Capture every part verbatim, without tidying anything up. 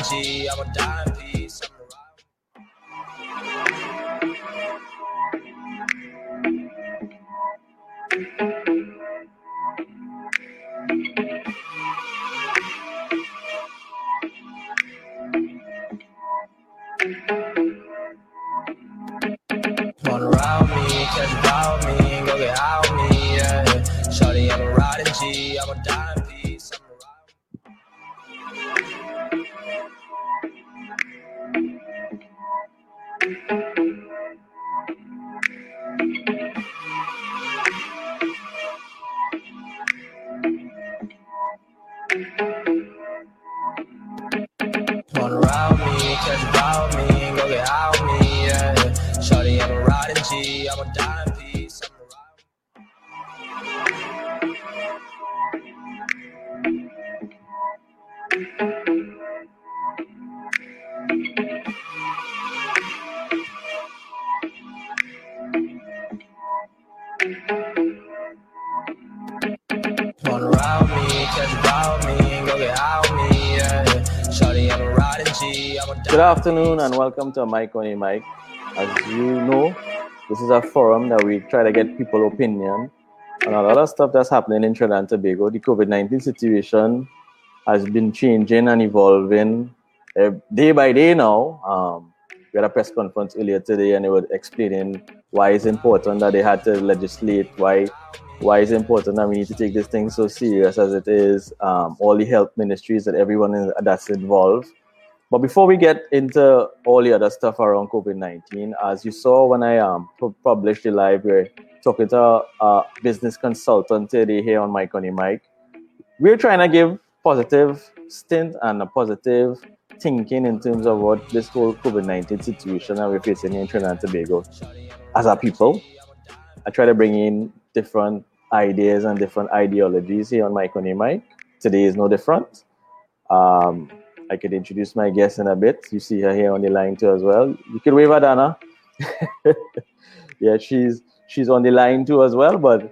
G, I'm a dime piece. Wanna round me, catch about me, go get out me, yeah. Shawty, I'm a riding G, I'm a dime piece. Wanna round me, catch about me, go get out me, yeah. Shawty, I'm a riding G, I'm a dime piece. Wanna round me, catch about me, go get out me, yeah. Shawty, I'm a riding G, I'm a dime. Good afternoon and welcome to Mike on a Mic. As you know, this is a forum that we try to get people's opinion on a lot of stuff that's happening in Trinidad and Tobago. The COVID nineteen situation has been changing and evolving uh, day by day now. Um, we had a press conference earlier today and they were explaining why it's important that they had to legislate, why why it's important that we need to take this thing so serious as it is, um, all the health ministries that everyone is, that's involved. But before we get into all the other stuff around COVID nineteen, as you saw when I um, published the live, we're talking to a business consultant today here on Mike on the Mic. We're trying to give positive stint and a positive thinking in terms of what this whole COVID nineteen situation that we're facing here in Trinidad and Tobago as a people. I try to bring in different ideas and different ideologies here on Mike on the Mic. Today is no different. Um, I could introduce my guest in a bit. You see her here on the line too as well. You could wave at Anna. Yeah, she's she's on the line too as well. But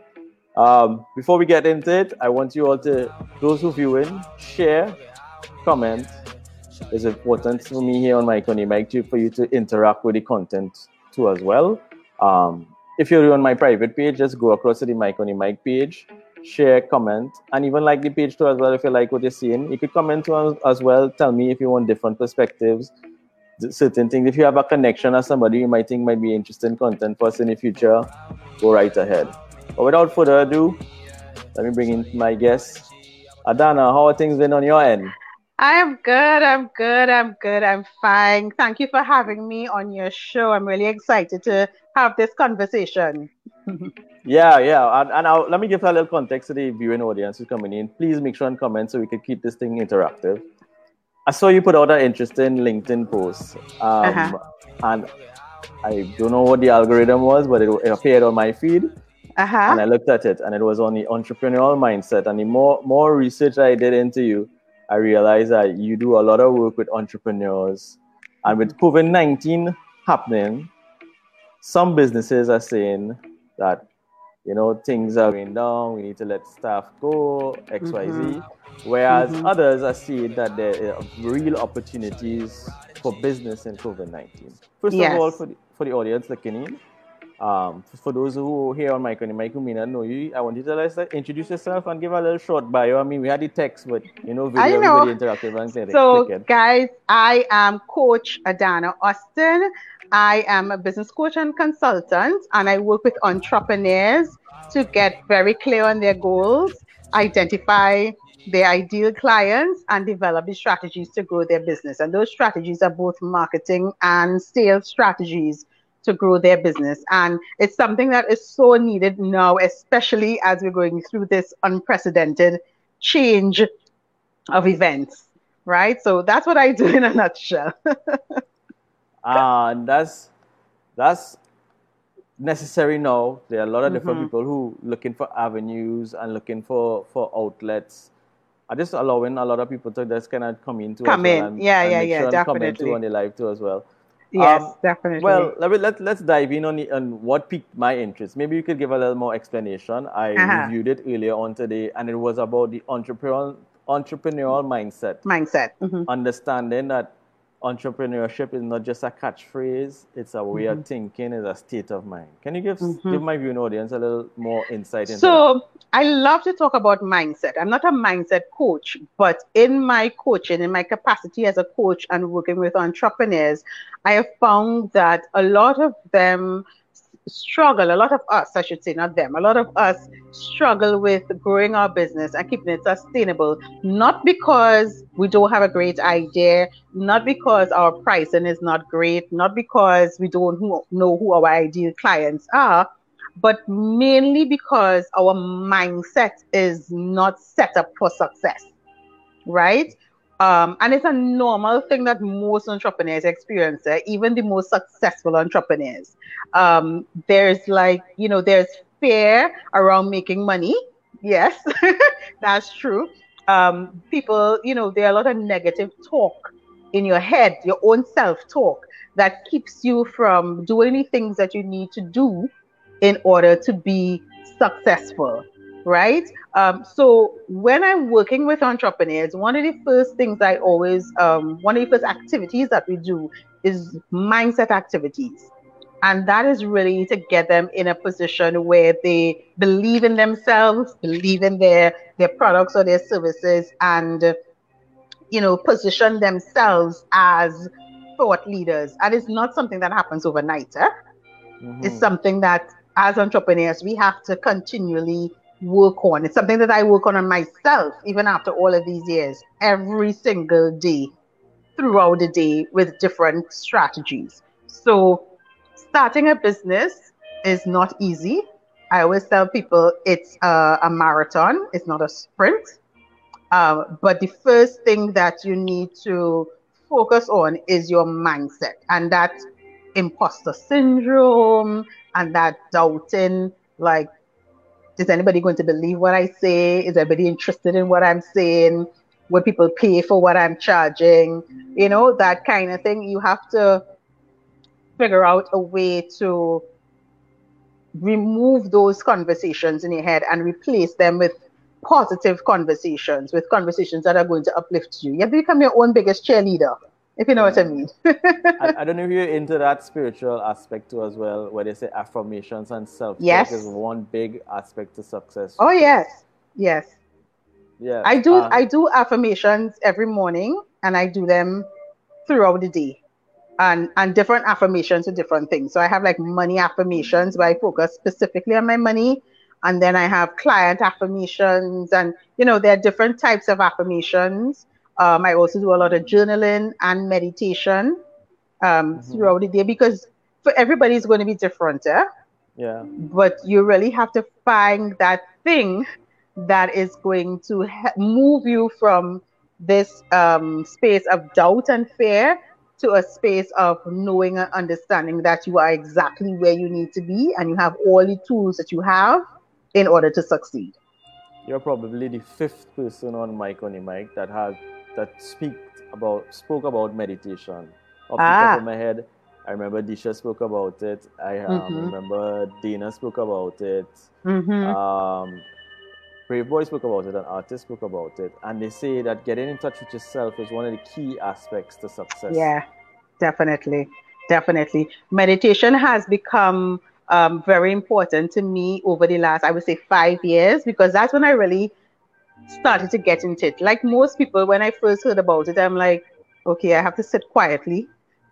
um, before we get into it, I want you all to, those who view in, share, comment. It's important for me here on Mike on the Mic too, for you to interact with the content too as well. Um, if you're on my private page, just go across to the Mike on the Mic page. Share, comment, and even like the page too as well. If you like what you're seeing, you could comment to us as well. Tell me if you want different perspectives, certain things. If you have a connection or somebody you might think might be interested in content for us in the future, go right ahead. But without further ado, let me bring in my guest. Adana, how are things been on your end? I am good, I'm good, I'm good, I'm fine. Thank you for having me on your show. I'm really excited to have this conversation. Yeah, yeah. And, and I'll, let me give a little context to the viewing audience who's coming in. Please make sure and comment so we can keep this thing interactive. I saw you put out an interesting LinkedIn post. Um, uh-huh. And I don't know what the algorithm was, but it, it appeared on my feed. Uh-huh. And I looked at it, and it was on the entrepreneurial mindset. And the more, more research I did into you, I realized that you do a lot of work with entrepreneurs. And with COVID nineteen happening, some businesses are saying that, you know, things are going down, we need to let staff go, X, Y, Z. Mm-hmm. Whereas mm-hmm. others are seeing that there are real opportunities for business in COVID nineteen. First yes. of all, for the, for the audience looking in, um, for those who are here on Mike on the Mic who may not know you, I want you to let's introduce yourself and give a little short bio. I mean, we had the text, but, you know, video, know. everybody interactive. And clear, so, guys, I am Coach Adana Austin. I am a business coach and consultant, and I work with entrepreneurs to get very clear on their goals, identify their ideal clients, and develop the strategies to grow their business. And those strategies are both marketing and sales strategies to grow their business. And it's something that is so needed now, especially as we're going through this unprecedented change of events, right? So that's what I do in a nutshell. Uh, and that's that's necessary now. There are a lot of different mm-hmm. people who looking for avenues and looking for, for outlets. I'm just allowing a lot of people to just kind of come in to come as in. well and, yeah, and yeah, make yeah, sure definitely. Comment too on the live too as well. Yes, um, definitely. Well, let me, let, let's dive in on, the, on what piqued my interest. Maybe you could give a little more explanation. I uh-huh. reviewed it earlier on today, and it was about the entrepreneurial entrepreneurial mindset. Mindset. Mm-hmm. Understanding that entrepreneurship is not just a catchphrase, it's a way mm-hmm. of thinking, it's a state of mind. Can you give mm-hmm. give my viewing audience a little more insight into so, that? So I love to talk about mindset. I'm not a mindset coach, but in my coaching, in my capacity as a coach and working with entrepreneurs, I have found that a lot of them struggle, a lot of us, I should say, not them, a lot of us struggle with growing our business and keeping it sustainable, not because we don't have a great idea, not because our pricing is not great, not because we don't know who our ideal clients are, but mainly because our mindset is not set up for success, right? Um, and it's a normal thing that most entrepreneurs experience, eh? Even the most successful entrepreneurs. Um, there's like, you know, there's fear around making money. Yes, that's true. Um, people, you know, there are a lot of negative talk in your head, your own self-talk that keeps you from doing the things that you need to do in order to be successful. Right? Um, so when I'm working with entrepreneurs, one of the first things I always, um, one of the first activities that we do is mindset activities. And that is really to get them in a position where they believe in themselves, believe in their, their products or their services, and, you know, position themselves as thought leaders. And it's not something that happens overnight. Eh? Mm-hmm. It's something that as entrepreneurs, we have to continually work on. It's something that I work on on myself, even after all of these years, every single day, throughout the day with different strategies. So starting a business is not easy. I always tell people it's a, a marathon, it's not a sprint. Um, but the first thing that you need to focus on is your mindset, and that imposter syndrome and that doubting, like, is anybody going to believe what I say? Is everybody interested in what I'm saying? Will people pay for what I'm charging? You know, that kind of thing. You have to figure out a way to remove those conversations in your head and replace them with positive conversations, with conversations that are going to uplift you. You have to become your own biggest cheerleader, if you know yeah. what I mean. I, I don't know if you're into that spiritual aspect too as well, where they say affirmations and self-talk yes. is one big aspect to success. Oh, yes. Yes. Yeah. I do, um, I do affirmations every morning, and I do them throughout the day. And, and different affirmations to different things. So I have like money affirmations where I focus specifically on my money. And then I have client affirmations, and, you know, there are different types of affirmations. Um, I also do a lot of journaling and meditation um, mm-hmm. throughout the day, because for everybody it's going to be different. Eh? Yeah. But you really have to find that thing that is going to ha- move you from this um, space of doubt and fear to a space of knowing and understanding that you are exactly where you need to be, and you have all the tools that you have in order to succeed. You're probably the fifth person on Mike on the Mic that has that speak about spoke about meditation. Off ah. the top of my head, I remember Disha spoke about it. I um, mm-hmm. remember Dana spoke about it. Mm-hmm. Um, Brave Boy spoke about it, and artists spoke about it. And they say that getting in touch with yourself is one of the key aspects to success. Yeah, definitely. Definitely. Meditation has become um, very important to me over the last, I would say, five years, because that's when I really started to get into it. Like most people, when I first heard about it, I'm like, okay, I have to sit quietly.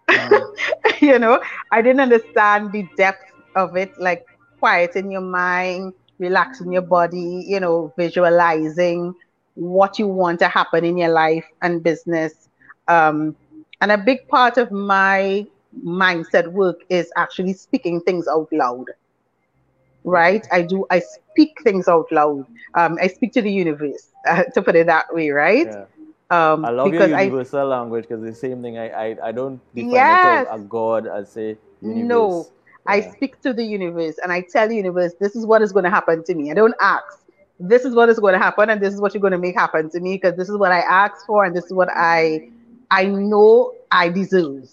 Mm-hmm. You know, I didn't understand the depth of it, like quieting your mind, relaxing your body, you know, visualizing what you want to happen in your life and business. Um, and a big part of my mindset work is actually speaking things out loud. Right? I do, I speak things out loud. Um, I speak to the universe, uh, to put it that way, right? Yeah. Um, I love your universal I, language, because the same thing, I, I, I don't define yes. it as a God, I say universe. No. Yeah. I speak to the universe and I tell the universe, this is what is going to happen to me. I don't ask. This is what is going to happen, and this is what you're going to make happen to me, because this is what I asked for, and this is what I I know I deserve.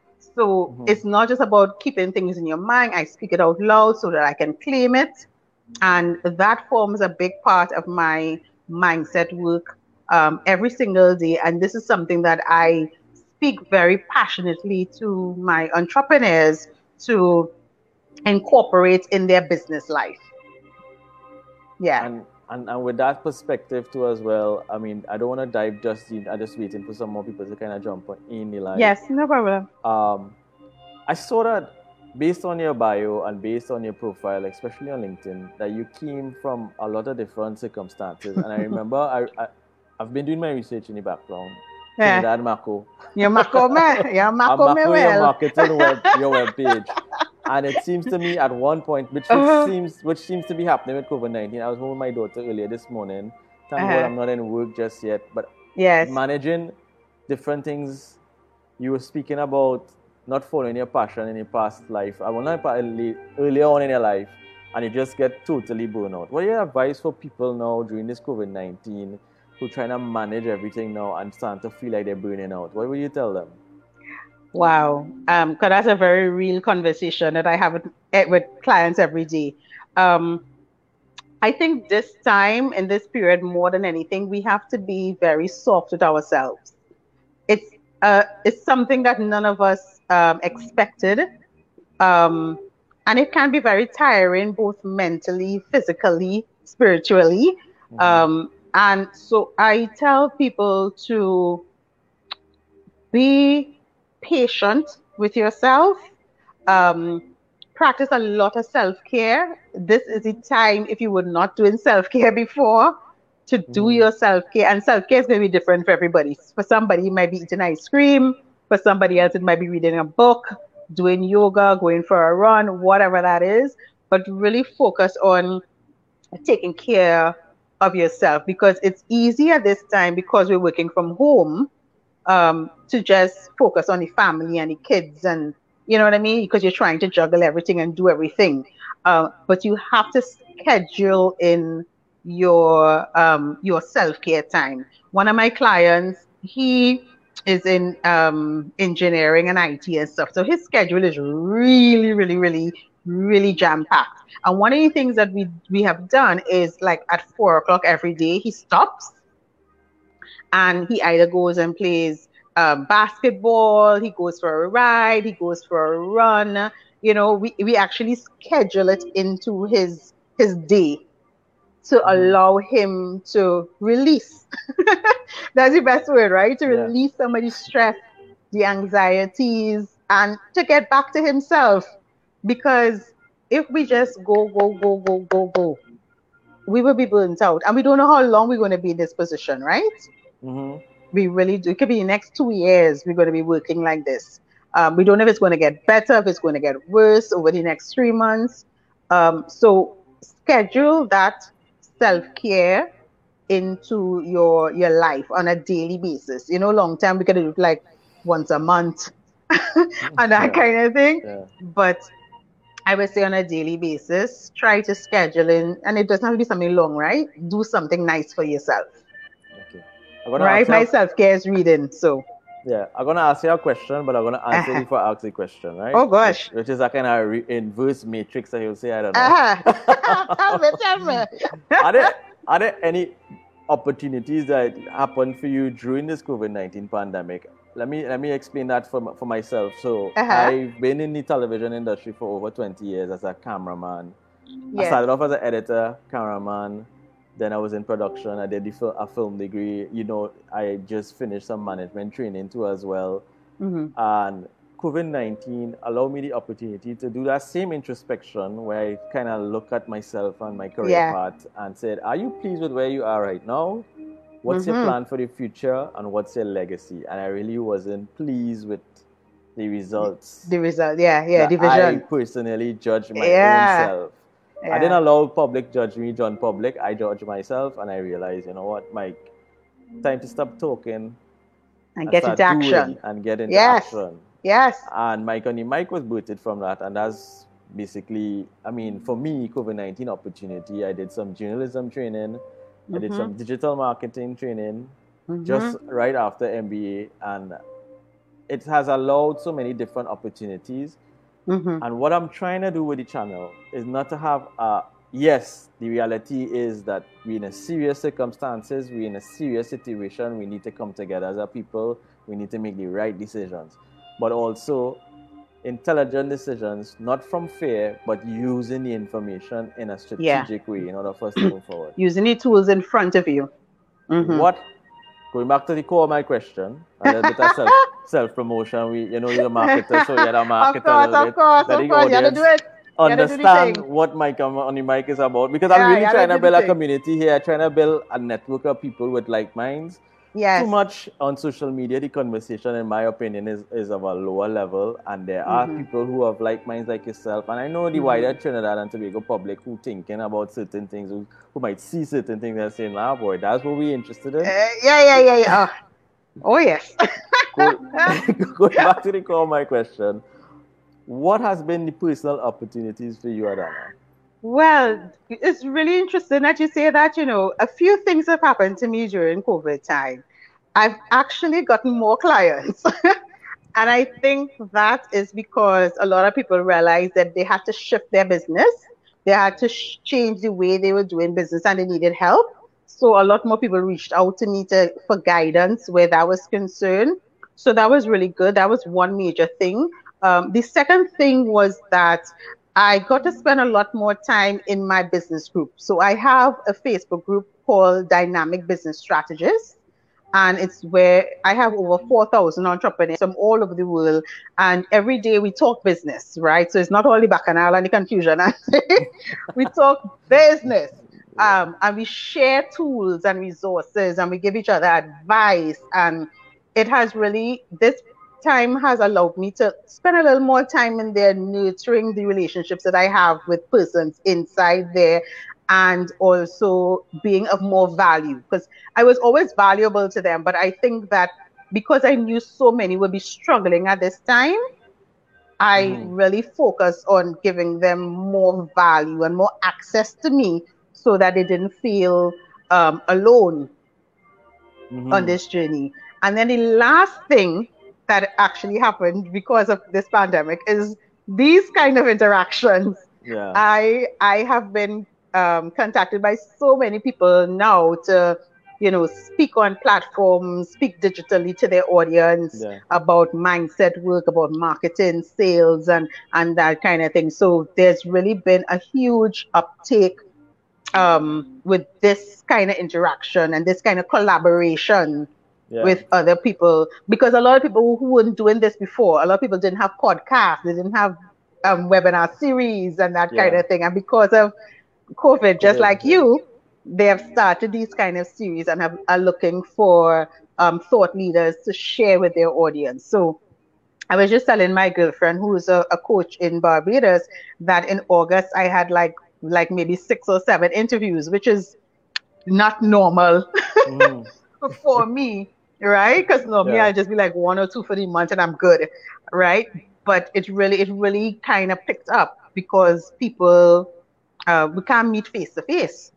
So mm-hmm. it's not just about keeping things in your mind. I speak it out loud so that I can claim it. And that forms a big part of my mindset work um, every single day. And this is something that I speak very passionately to my entrepreneurs to incorporate in their business life. Yeah. And, and and with that perspective too as well, I mean, I don't want to dive just in. I'm just waiting for some more people to kind of jump in the line. Yes, no problem. Um, I saw that based on your bio and based on your profile, especially on LinkedIn, that you came from a lot of different circumstances. And I remember I, I I've been doing my research in the background. Yeah. Trinidad Mako. Your Mako me, your Mako me Mako well. your marketing web, your web page. And it seems to me at one point, which, which Uh-huh. seems which seems to be happening with COVID nineteen. I was home with my daughter earlier this morning. Thank Uh-huh. God I'm not in work just yet. But Yes. managing different things, you were speaking about not following your passion in your past life. I want to earlier on in your life, and you just get totally burned out. What are your advice for people now during this COVID nineteen who trying to manage everything now and starting to feel like they're burning out? What would you tell them? Wow. Um, because that's a very real conversation that I have with, eh, with clients every day. Um, I think this time in this period, more than anything, we have to be very soft with ourselves. It's uh, it's something that none of us um, expected, um, and it can be very tiring, both mentally, physically, spiritually. Mhm. Um, and so I tell people to be patient with yourself. Um, practice a lot of self-care. This is the time, if you were not doing self-care before, to do Mhm. your self-care. And self-care is going to be different for everybody. For somebody, it might be eating ice cream. For somebody else, it might be reading a book, doing yoga, going for a run, whatever that is. But really focus on taking care of yourself, because it's easy at this time, because we're working from home, um, to just focus on the family and the kids, and you know what I mean, because you're trying to juggle everything and do everything. Uh, but you have to schedule in your um, your self-care time. One of my clients, he is in um, engineering and I T and stuff, so his schedule is really, really, really, really jam-packed. And one of the things that we we have done is, like, at four o'clock every day, he stops and he either goes and plays um, basketball, he goes for a ride, he goes for a run. You know, we, we actually schedule it into his his day to Mhm. allow him to release. That's the best word, right? To Yeah. release some of the stress, the anxieties, and to get back to himself. Because if we just go, go, go, go, go, go, we will be burnt out. And we don't know how long we're going to be in this position, right? Mhm. We really do. It could be the next two years we're going to be working like this. Um, we don't know if it's going to get better, if it's going to get worse over the next three months. Um, so schedule that self-care into your your life on a daily basis. You know, long time we could do it like once a month and that Yeah. kind of thing. Yeah. But I would say on a daily basis, try to schedule in, and it doesn't have to be something long, right? Do something nice for yourself. Okay. I'm gonna Right? ask you My a- self-care is reading, so. Yeah, I'm gonna ask you a question, but I'm gonna answer Uh-huh. it before I ask the question, right? Oh, gosh. Which, which is a kind of re- inverse matrix that you'll say, I don't know. Uh-huh. Tell me, tell me. Are there are there any opportunities that happened for you during this COVID nineteen pandemic? Let me let me explain that for for myself. So Uh-huh. I've been in the television industry for over twenty years as a cameraman. I Yes. started off as an editor, cameraman. Then I was in production. I did the fil- a film degree. You know, I just finished some management training too as well. Mhm. And COVID nineteen allowed me the opportunity to do that same introspection where I kind of look at myself and my career Yeah. path and said, are you pleased with where you are right now? What's your Mhm. plan for the future and what's your legacy? And I really wasn't pleased with the results. The result, yeah, yeah, that the I vision. personally judge my Yeah. own self. I Yeah. didn't allow public judge me, John public. I judge myself, and I realized, you know what, Mike, time to stop talking And get start into action. doing and get into Yes. action. Yes. And Mike on the Mike was booted from that, and that's basically, I mean, for me, COVID nineteen opportunity. I did some journalism training, I did Mhm. some digital marketing training, Mhm. just right after M B A, and it has allowed so many different opportunities. Mhm. And what I'm trying to do with the channel is not to have a yes, the reality is that we're in a serious circumstances, we're in a serious situation, we need to come together as a people, we need to make the right decisions. But also intelligent decisions, not from fear, but using the information in a strategic yeah. way in order for us to move forward. Using the tools in front of you. Mm-hmm. What, going back to the core of my question, a little bit of self, self-promotion, we, you know, you're a marketer, so you're a marketer. Of course, of course, of course, you have to do it. Understand what Mike on the mic is about, because I'm yeah, really trying to build a community here, trying to build a network of people with like minds. Yes. Too much on social media, the conversation, in my opinion, is, is of a lower level, and there mm-hmm. are people who have like minds like yourself, and I know the mm-hmm. wider Trinidad and Tobago public who thinking about certain things, who, who might see certain things and saying, "Ah, boy, that's what we're interested in." Uh, yeah, yeah, yeah, yeah. Oh, oh yes. Go, going back to the core of my question. What has been the personal opportunities for you, Adana? Well, it's really interesting that you say that. You know, a few things have happened to me during COVID time. I've actually gotten more clients. And I think that is because a lot of people realized that they had to shift their business. They had to sh- change the way they were doing business, and they needed help. So a lot more people reached out to me to, for guidance where that was concerned. So that was really good. That was one major thing. Um, the second thing was that I got to spend a lot more time in my business group. So I have a Facebook group called Dynamic Business Strategists, and it's where I have over four thousand entrepreneurs from all over the world, and every day we talk business, right? So it's not only bacchanal and the confusion. We talk business, um, and we share tools and resources, and we give each other advice, and it has really, this time has allowed me to spend a little more time in there nurturing the relationships that I have with persons inside there, and also being of more value, because I was always valuable to them. But I think that because I knew so many would be struggling at this time, I mm-hmm. really focused on giving them more value and more access to me so that they didn't feel um, alone mm-hmm. on this journey. And then the last thing that actually happened because of this pandemic is these kind of interactions. Yeah. I I have been um, contacted by so many people now to, you know, speak on platforms, speak digitally to their audience yeah. about mindset work, about marketing, sales, and and that kind of thing. So there's really been a huge uptake um, with this kind of interaction and this kind of collaboration. Yeah. With other people, because a lot of people who weren't doing this before, a lot of people didn't have podcasts, they didn't have um, webinar series and that yeah. kind of thing. And because of COVID, just COVID, like yeah. you, they have started these kind of series and have, are looking for um, thought leaders to share with their audience. So I was just telling my girlfriend, who's a, a coach in Barbados, that in August I had like like maybe six or seven interviews, which is not normal mm. for me. Right? Because normally yeah. I'll just be like one or two for the month and I'm good. Right? But it really, it really kind of picked up because people, uh, we can't meet face to face.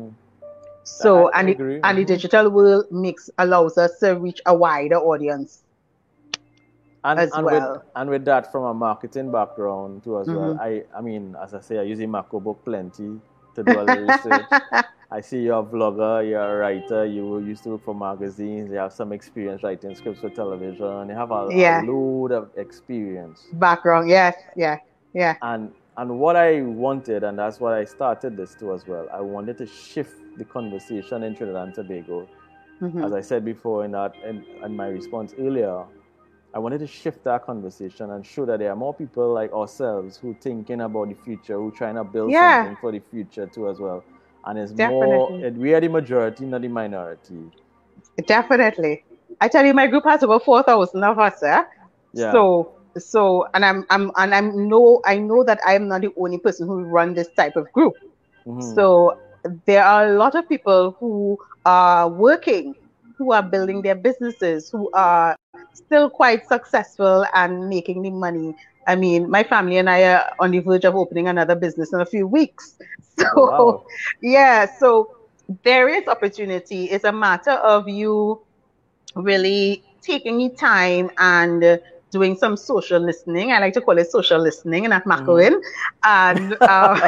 So, and, it, and mm-hmm. the digital world makes, allows us to reach a wider audience. And, as and well. With, and with that, from a marketing background too as mm-hmm. well, I, I mean, as I say, I use the MacroBook plenty to do a little research. I see you're a vlogger, you're a writer, you used to work for magazines, you have some experience writing scripts for television, you have a, yeah. a load of experience. Background, yes, yeah, yeah. And and what I wanted, and that's why I started this too as well, I wanted to shift the conversation in Trinidad and Tobago. Mm-hmm. As I said before in that in, in my response earlier, I wanted to shift that conversation and show that there are more people like ourselves who thinking about the future, who trying to build yeah. something for the future too as well. And it's Definitely. more, we are the majority, not the minority. Definitely. I tell you, my group has over four thousand of us, eh? Yeah. So, so, and I'm, I'm, and I'm no, I know that I am not the only person who run this type of group. Mm-hmm. So there are a lot of people who are working, who are building their businesses, who are still quite successful and making the money. I mean, my family and I are on the verge of opening another business in a few weeks. So, oh, wow. yeah, so there is opportunity. It's a matter of you really taking your time and doing some social listening. I like to call it social listening and not macroing. And um,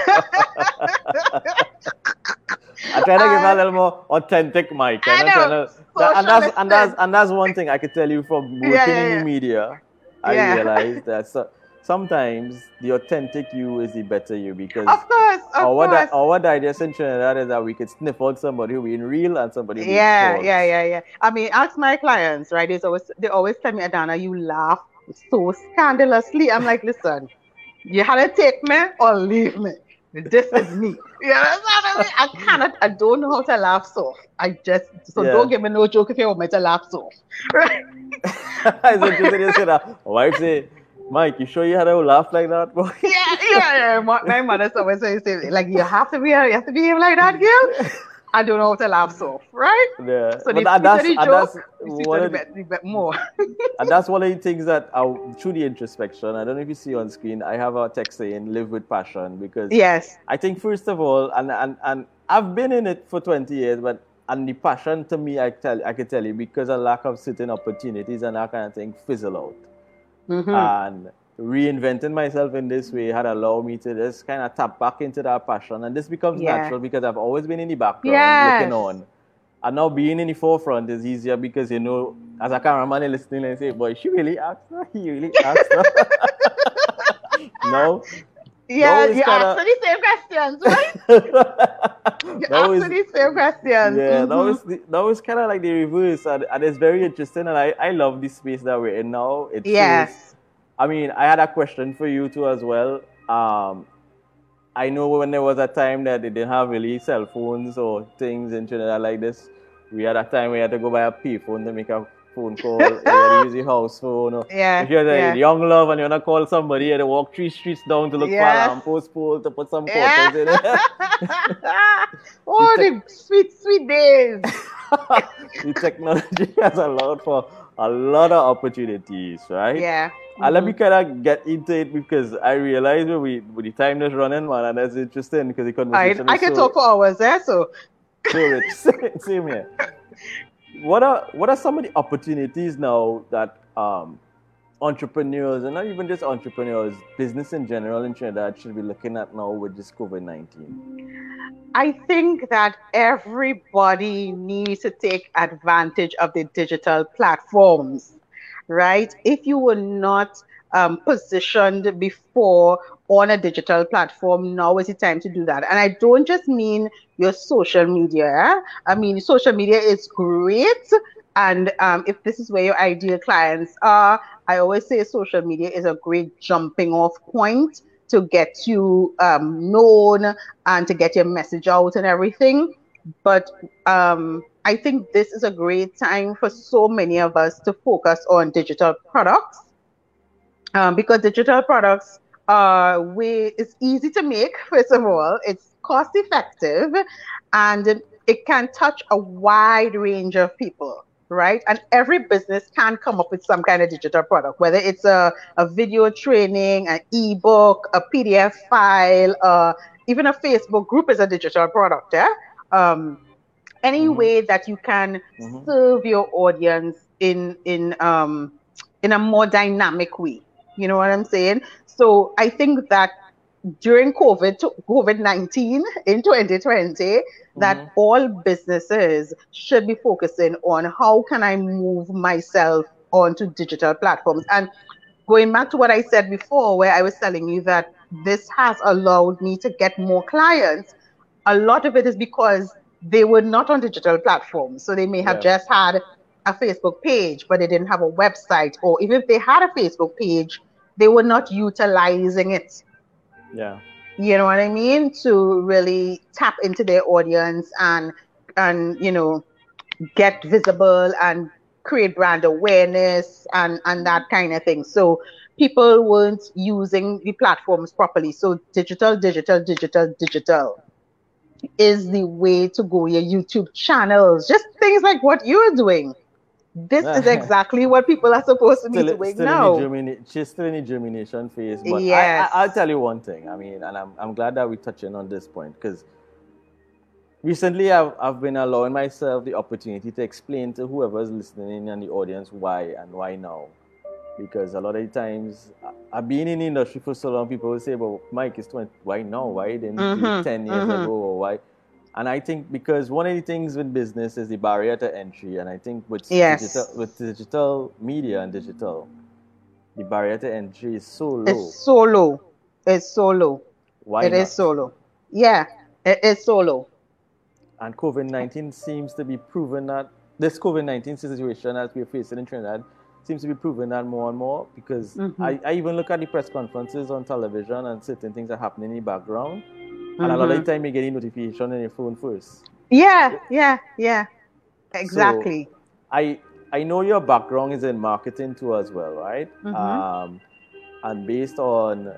I try to give a little more authentic mic. I And, know, that, and, that's, and, that's, social and that's one thing I could tell you from working Yeah, yeah, in yeah. the media. I Yeah. realized that so, sometimes the authentic you is the better you, because Of course, of our, course. di- our digest in Trinidad is that we could sniff out somebody who being real and somebody being Yeah, false. yeah, yeah, yeah. I mean, ask my clients, right? They always they always tell me, Adana, you laugh so scandalously. I'm like, listen, you had to take me or leave me. This is me. You understand what I mean? I cannot, I don't know how to laugh soft. I just, so Yeah. don't give me no joke if you want me to laugh soft. Right? It's interesting you say that. My wife say, Mike, you sure you had to laugh like that, boy? Yeah, yeah, yeah. My, my mother always say, say, like, you have to be, you have to behave like that, girl. I don't know how to laugh soft, right? Yeah. So But the that- that's, sweeter the and that's joke, the sweeter one the of the, bet- the bet more. and that's one of the things that I, through the introspection, I don't know if you see on screen, I have a text saying live with passion, because Yes. I think first of all, and, and, and I've been in it for twenty years, but and the passion to me, I tell I can tell you, because of lack of certain opportunities and that kind of thing, fizzle out. Mm-hmm. And reinventing myself in this way had allowed me to just kind of tap back into that passion, and this becomes Yeah. natural because I've always been in the background Yes. looking on. And now being in the forefront is easier because, you know, as a cameraman, you're listening and say, boy, she really asked her? He really asked her? No. Yeah, it's you kinda- answer the same questions, right? You Now answer it's- the same questions. Yeah, Mhm. now it's, the, now it's kind of like the reverse, and, and it's very interesting, and I, I love this space that we're in now. It shows, Yes. I mean, I had a question for you too as well. Um, I know when there was a time that they didn't have really cell phones or things in Trinidad like this, we had a time we had to go buy a payphone to make a phone call. You had to use your house phone. Or Yeah, if you're the yeah. young love and you want to call somebody, you had to walk three streets down to look Yes. for a lamppost pole to put some quarters in it. Oh, The the sweet, sweet days. The technology has allowed for a lot of opportunities, right? Yeah. And let me Mhm. kind of get into it because I realize when we when the time is running, man, and that's interesting because the I, conversation I is can so, talk for hours there, so. so rich. Same here. What are what are some of the opportunities now that um, entrepreneurs, and not even just entrepreneurs, business in general in Trinidad should be looking at now with this COVID nineteen? I think that everybody needs to take advantage of the digital platforms, right? If you were not um, positioned before on a digital platform, now is the time to do that. And I don't just mean your social media. I mean, social media is great. And um, if this is where your ideal clients are, I always say social media is a great jumping off point to get you um, known and to get your message out and everything. But um, I think this is a great time for so many of us to focus on digital products um, because digital products are way it's easy to make. First of all, it's cost effective, and it can touch a wide range of people. Right, and every business can come up with some kind of digital product, whether it's a, a video training, an ebook, a P D F file, uh, even a Facebook group is a digital product. Yeah, um, any Mhm. way that you can Mhm. serve your audience in in um in a more dynamic way. You know what I'm saying? So I think that during COVID COVID nineteen in twenty twenty, that Mhm. all businesses should be focusing on how can I move myself onto digital platforms. And going back to what I said before, where I was telling you that this has allowed me to get more clients, a lot of it is because they were not on digital platforms. So they may have Yeah. just had a Facebook page, but they didn't have a website. Or even if they had a Facebook page, they were not utilizing it. Yeah. You know what I mean? To really tap into their audience and and you know get visible and create brand awareness and and that kind of thing. So people weren't using the platforms properly. So digital, digital, digital, digital is the way to go. Your YouTube channels, just things like what you're doing. This is exactly what people are supposed to be Still, doing still now. in the germina- she's still in the germination phase. But Yes. I, I, I'll tell you one thing. I mean, and I'm, I'm glad that we're touching on this point because recently I've, I've been allowing myself the opportunity to explain to whoever's listening in the audience why and why now. because a lot of the times I- I've been in the industry for so long. People will say, "Well, Mike, it's twenty. Why now? Why didn't you do it Mm-hmm. ten years Mm-hmm. ago? Or why?" And I think because one of the things with business is the barrier to entry, and I think with digital Yes. with digital media and digital, the barrier to entry is so low. It's so low. It's so low. Why It is not? so low. Yeah, it is so low. And COVID nineteen seems to be proven that this COVID nineteen situation that we're facing in Trinidad seems to be proving that more and more, because Mm-hmm. I, I even look at the press conferences on television and certain things are happening in the background. Mm-hmm. And a lot of the time you get a notification on your phone first. Yeah, yeah, yeah. Exactly. So I I know your background is in marketing too as well, right? Mm-hmm. Um, and based on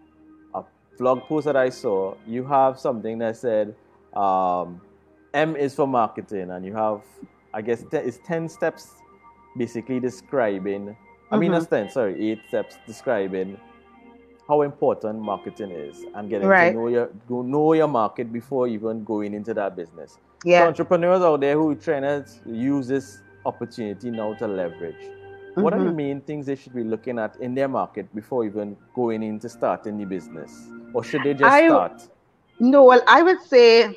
a blog post that I saw, you have something that said um, M is for marketing, and you have, I guess, te- it's ten steps basically describing, I mean, Mhm. not ten, sorry, eight steps describing how important marketing is and getting Right. to know your go know your market before even going into that business. So Yeah. entrepreneurs out there who are trying to use this opportunity now to leverage, what are the Mhm. main things they should be looking at in their market before even going into starting the business? Or should they just I start? no, well, I would say,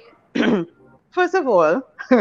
first of all,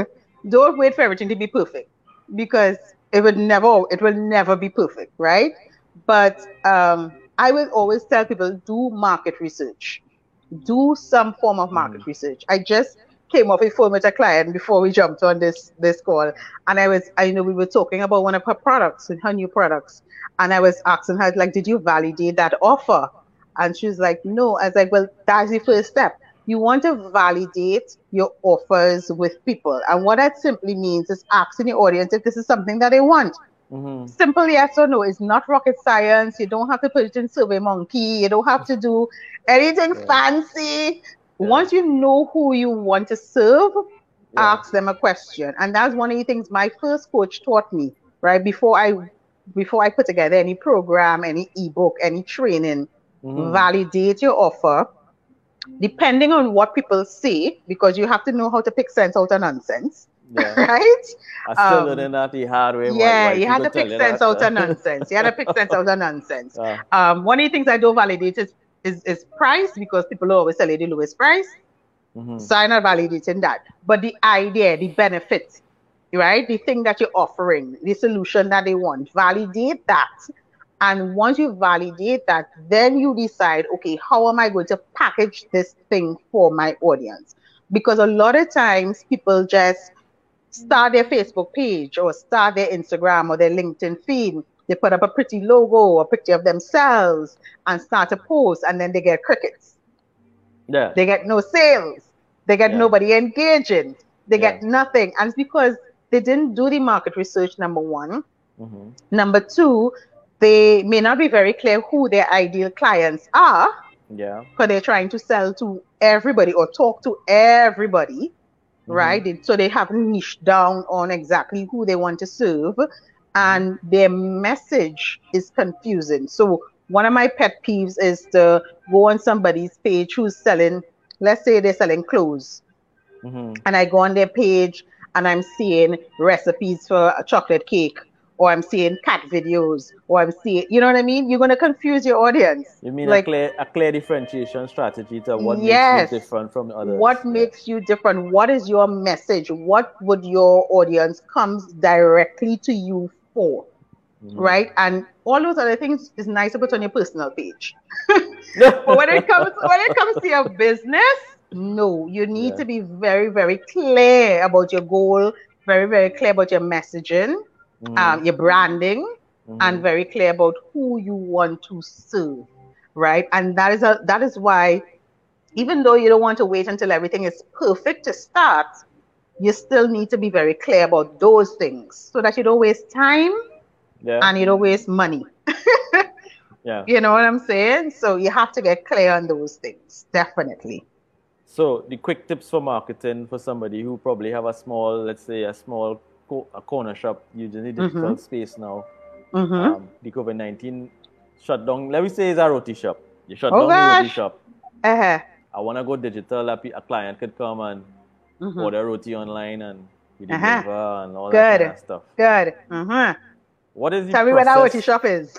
don't wait for everything to be perfect, because it would never, it will never be perfect, right? But um, I will always tell people, do market research, do some form of market Mhm. research. I just came off a phone with a client before we jumped on this this call, and I was, I know we were talking about one of her products, her new products, and I was asking her, like, did you validate that offer? And she was like, no. I was like, well, that's the first step. You want to validate your offers with people. And what that simply means is asking the audience if this is something that they want. Mhm. Simple yes or no. It's not rocket science. You don't have to put it in SurveyMonkey. You don't have to do anything Yeah. fancy. Once you know who you want to serve, Yeah. ask them a question. And that's one of the things my first coach taught me, right? Before I before I put together any program, any ebook, any training, Mhm. validate your offer depending on what people say, because you have to know how to pick sense out of nonsense. Yeah. Right? I still Um, learning that the hard way. yeah, Why, you people had to tell pick you sense that. out of nonsense. You had to pick sense out of nonsense. Ah. Um, one of the things I don't validate is, is, is price, because people always sell you the lowest price. Mhm. So I'm not validating that. But the idea, the benefit, right? The thing that you're offering, the solution that they want, validate that. And once you validate that, then you decide, okay, how am I going to package this thing for my audience? Because a lot of times people just start their Facebook page or start their Instagram or their LinkedIn feed. They put up a pretty logo or picture of themselves and start a post, and then they get crickets. Yeah. They get no sales. They get Yeah. nobody engaging. They Yeah. get nothing. And it's because they didn't do the market research, number one. Mhm. Number two, they may not be very clear who their ideal clients are, Yeah. because they're trying to sell to everybody or talk to everybody, right? Mhm. They- So they haven't niched down on exactly who they want to serve, and their message is confusing. So one of my pet peeves is to go on somebody's page who's selling, let's say they're selling clothes, Mhm. and I go on their page and I'm seeing recipes for a chocolate cake, or I'm seeing cat videos, or I'm seeing, you know what I mean? You're going to confuse your audience. You mean a Like, clear a clear differentiation strategy to what yes, makes you different from others? what Yeah. makes you different? What is your message? What would your audience comes directly to you for? Mhm. Right? And all those other things is nice to put on your personal page. But when it comes when it comes to your business, no, you need Yeah. to be very, very clear about your goal, very, very clear about your messaging, Mhm. um, your branding, and Mhm. very clear about who you want to serve. Right? And that is a that is why, even though you don't want to wait until everything is perfect to start, you still need to be very clear about those things so that you don't waste time Yeah. and you don't waste money. Yeah. You know what I'm saying? So you have to get clear on those things, definitely. So the quick tips for marketing for somebody who probably have a small, let's say a small co- a corner shop using the digital Mhm. space now. Mm-hmm. Um, the COVID nineteen shut down. Let me say it's a roti shop. You shut Oh down the roti gosh. shop. Uh-huh. I want to go digital. A, pe- a client could come and Mhm. order roti online and we Uh-huh. deliver and all that kind Good. of stuff. Good. Mm-hmm. What is the Tell me process? where that roti shop is.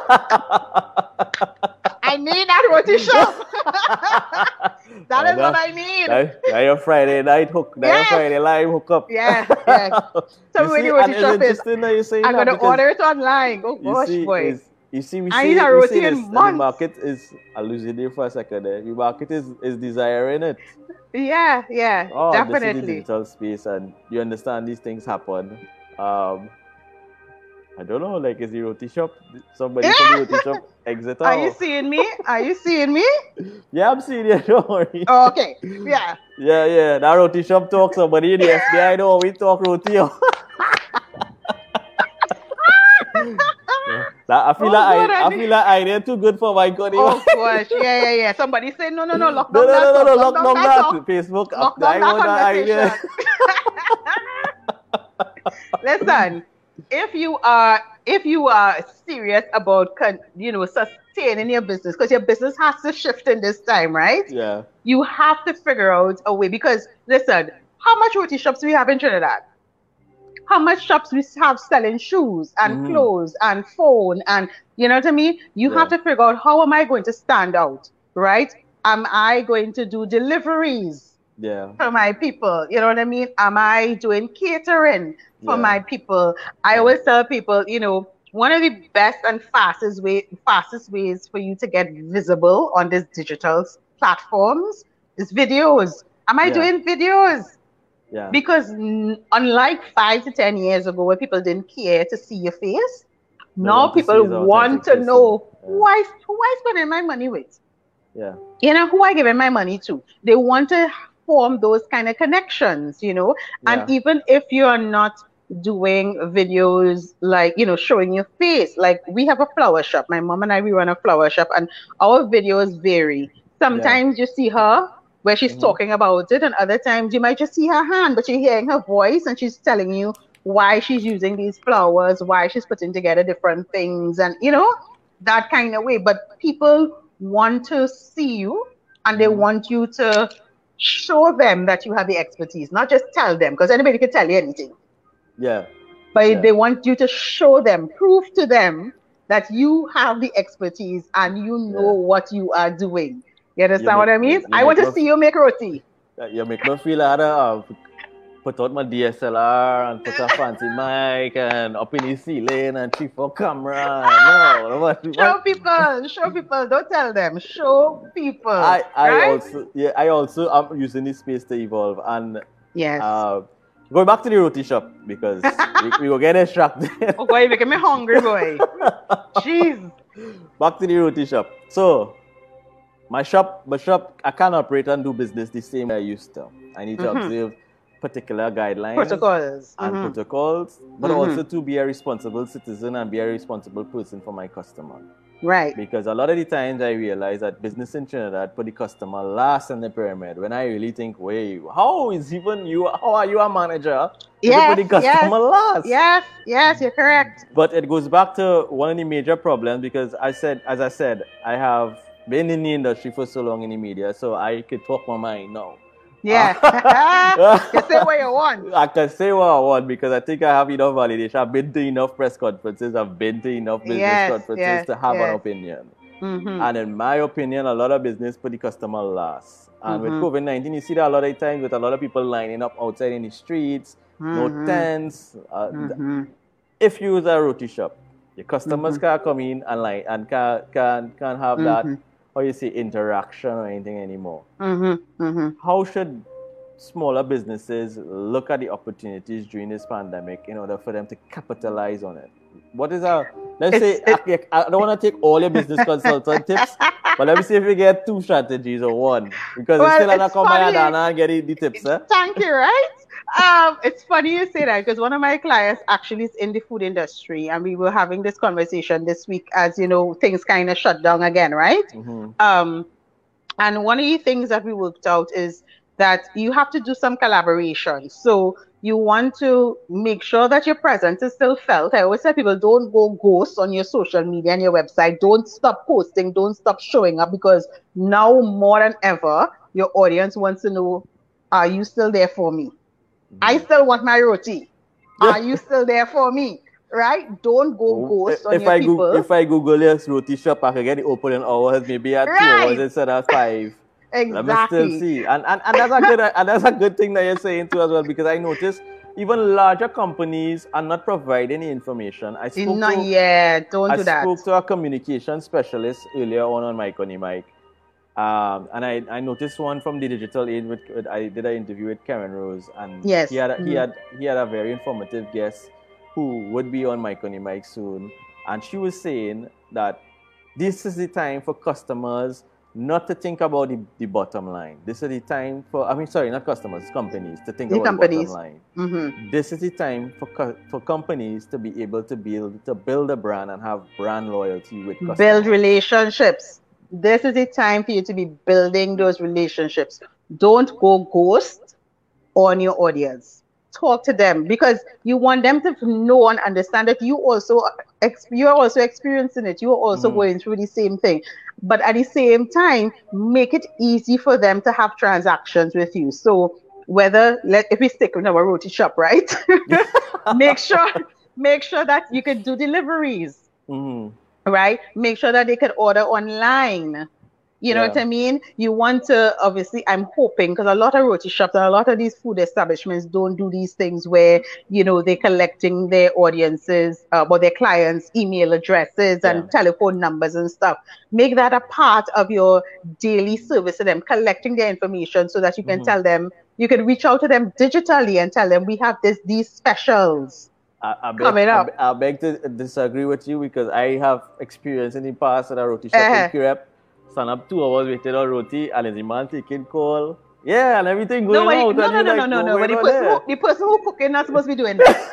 I need that roti shop. That is what I need. That, that your Friday night hook. That Yes. your Friday live hookup. Yes, yes. Tell me where the roti shop is. I'm I'm gonna order it online. Oh you gosh, see, boy. is, you see, we I see, need a we roti see in this, the months. market is, I'll lose it there for a second there. The market is, is desiring it. Yeah, yeah, Oh, this is the definitely. digital space, and you understand these things happen. Um, I don't know, like, is the roti shop, somebody from the roti shop exit Are out? you seeing me? Are you seeing me? Yeah, I'm seeing you, don't worry. Oh, okay. Yeah. Yeah, yeah, that roti shop talk, somebody in the F B I know we talk roti. That, I feel Oh, like God, I, I I need- feel like idea too good for my country. Oh gosh. Yeah, yeah, yeah. Somebody say no, no, no. Lock No, down no, that no, no, no, talk, lock down that that. talk. Facebook, Lock I down that want that idea. conversation. Listen, if you are if you are serious about con- you know sustaining your business, because your business has to shift in this time, right? Yeah, You have to figure out a way. Because listen, how much roti shops we have in Trinidad? How much shops we have selling shoes and Mhm. clothes and phone, and you know what I mean? You have Yeah. to figure out, how am I going to stand out, right? Am I going to do deliveries yeah, for my people? You know what I mean? Am I doing catering for Yeah. my people? I Yeah. always tell people, you know, one of the best and fastest way fastest ways for you to get visible on these digital platforms is videos. Am I Yeah. doing videos? yeah. Because mm, unlike five to ten years ago, where people didn't care to see your face, They now want to see people his authentic want to person. know Yeah. who I who I spending my money with. Yeah, You know, who I giving my money to. They want to form those kind of connections, you know. And Yeah. even if you are not doing videos like, you know, showing your face, like we have a flower shop. My mom and I, we run a flower shop, and our videos vary. Sometimes you see her where she's Mhm. talking about it, and other times you might just see her hand, but you're hearing her voice and she's telling you why she's using these flowers, why she's putting together different things, and you know, that kind of way. But people want to see you, and they Mhm. want you to show them that you have the expertise, not just tell them, because anybody can tell you anything. yeah, But Yeah. they want you to show them, prove to them that you have the expertise and you know Yeah. what you are doing. You understand You what I make- mean? you- you I want make to me- see you make roti. Yeah, You make me feel like uh, put out my D S L R and put a fancy mic and up in the ceiling and three four camera. No, what, Show what? people, show people. Don't tell them. Show people. I, I right? also yeah I also am using this space to evolve, and Yes. uh, going back to the roti shop because we, we will get distracted. Oh boy, you're making me hungry, boy. Jeez. Back to the roti shop. So my shop, my shop, I can't operate and do business the same way I used to. I need to Mhm. observe particular guidelines Protocols. and Mhm. protocols, but Mhm. also to be a responsible citizen and be a responsible person for my customer. Right. Because a lot of the times I realize that business in Trinidad put the customer last in the pyramid. When I really think, wait, how is even you? How are you a manager? You Yes, put the customer yes. last. Yes, yes, you're correct. But it goes back to one of the major problems because I said, as I said, I have been in the industry for so long in the media, so I could talk my mind now. Yeah. You say what you want. I can say what I want because I think I have enough validation. I've been to enough press conferences. I've been to enough business Yes, conferences yes, to have an yes. opinion. Mm-hmm. And in my opinion, a lot of business put the customer last. And with Mhm. COVID nineteen, you see that a lot of times with a lot of people lining up outside in the streets, no Mhm. tents. Uh, Mm-hmm. If you use a roti shop, your customers Mhm. can come in and like and can can can have that Mhm. how you say interaction or anything anymore. Mm-hmm. Mm-hmm. How should smaller businesses look at the opportunities during this pandemic in order for them to capitalize on it? What is our let's It's- say it- I, I don't want to take all your business consultant tips, but let me see if we get two strategies or one because Well, it's still it's not come by funny. Adana and get the, the tips. Eh? Thank you, right? Um, it's funny you say that because one of my clients actually is in the food industry, and we were having this conversation this week as you know things kind of shut down again, right? Mhm. Um, and one of the things that we worked out is that you have to do some collaboration. So you want to make sure that your presence is still felt. I always tell people, don't go ghost on your social media and your website. Don't stop posting. Don't stop showing up because now more than ever, your audience wants to know, are you still there for me? I still want my roti. Are you still there for me? right? Don't go ghost on if your I people. Go, if I Google yes, roti shop, I can get it open in hours, maybe at Right. two hours instead of five. Exactly. Let me still see. And, and, and, that's a good, and that's a good thing that you're saying too as well, because I noticed even larger companies are not providing the information. I spoke not to, yet. Don't I do that. spoke to a communication specialist earlier on on Mike on the Mic. Um, and I, I noticed one from the Digital Age. With, with I did an interview with Karen Rose, and yes. he had a, mm-hmm. he had he had a very informative guest who would be on Mike on the Mic soon, and she was saying that this is the time for customers not to think about the, the bottom line. This is the time for I mean sorry not customers companies to think the about companies. the bottom line. Mm-hmm. This is the time for co- for companies to be able to build to build a brand and have brand loyalty with customers. Build relationships. This is the time for you to be building those relationships. Don't go ghost on your audience. Talk to them because you want them to know and understand that you also you are also experiencing it. You are also mm-hmm. going through the same thing. But at the same time, make it easy for them to have transactions with you. So whether let if we stick with our roti shop, right? make sure make sure that you can do deliveries. Mm-hmm. Right? Make sure that they can order online. You know yeah. what I mean? You want to, obviously, I'm hoping, because a lot of roti shops and a lot of these food establishments don't do these things where, you know, they're collecting their audiences, uh, or their clients' email addresses and yeah. telephone numbers and stuff. Make that a part of your daily service to them, collecting their information so that you can mm-hmm. tell them, you can reach out to them digitally and tell them, we have this these specials. I, I, beg, coming up. I, I beg to disagree with you because I have experience in the past at a roti shop uh-huh. in Kirep. Stand up two hours waiting on roti and the man taking call. Yeah, and everything going no, out. No, no, no, like, no, no, no. But the on person, who, the person who cooking not supposed to be doing that.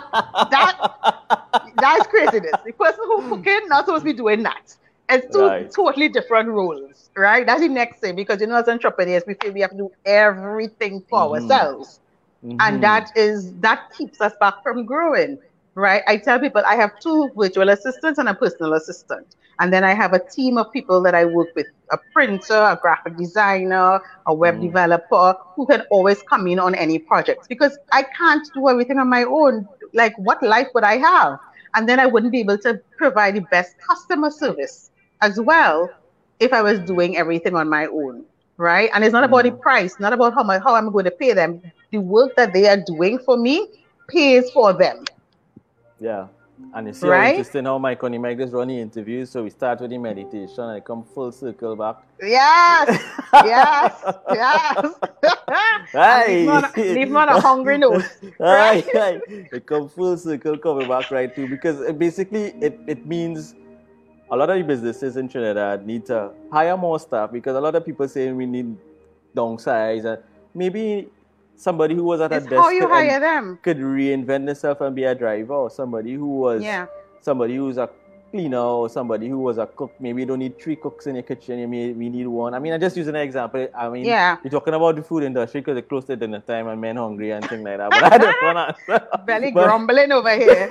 that that's craziness. The person who cooking not supposed to be doing that. It's two right. totally different roles, right? That's the next thing because you know as entrepreneurs we feel we have to do everything for mm-hmm. ourselves. Mm-hmm. And that is that keeps us back from growing, right? I tell people I have two virtual assistants and a personal assistant. And then I have a team of people that I work with, a printer, a graphic designer, a web mm. developer who can always come in on any projects because I can't do everything on my own. Like what life would I have? And then I wouldn't be able to provide the best customer service as well if I was doing everything on my own, right? And it's not about mm. the price, not about how much, how I'm going to pay them. The work that they are doing for me pays for them. Yeah. And you see right? how interesting how Mike on the Mic just run the interviews. So we start with the meditation and I come full circle back. Yes, yes, yes. Right. Leave me on a hungry note. Right, right. It come full circle coming back right too because it basically it, it means a lot of the businesses in Trinidad need to hire more staff because a lot of people saying we need downsize and maybe somebody who was at it's a desk how you hire them. Could reinvent themselves and be a driver or somebody who was yeah. somebody who's a cleaner or somebody who was a cook. Maybe you don't need three cooks in your kitchen. You may we need one. I mean, I just use an example. I mean, yeah. you're talking about the food industry because it's close to dinner time and men hungry and things like that. But I don't want to. Belly grumbling over here.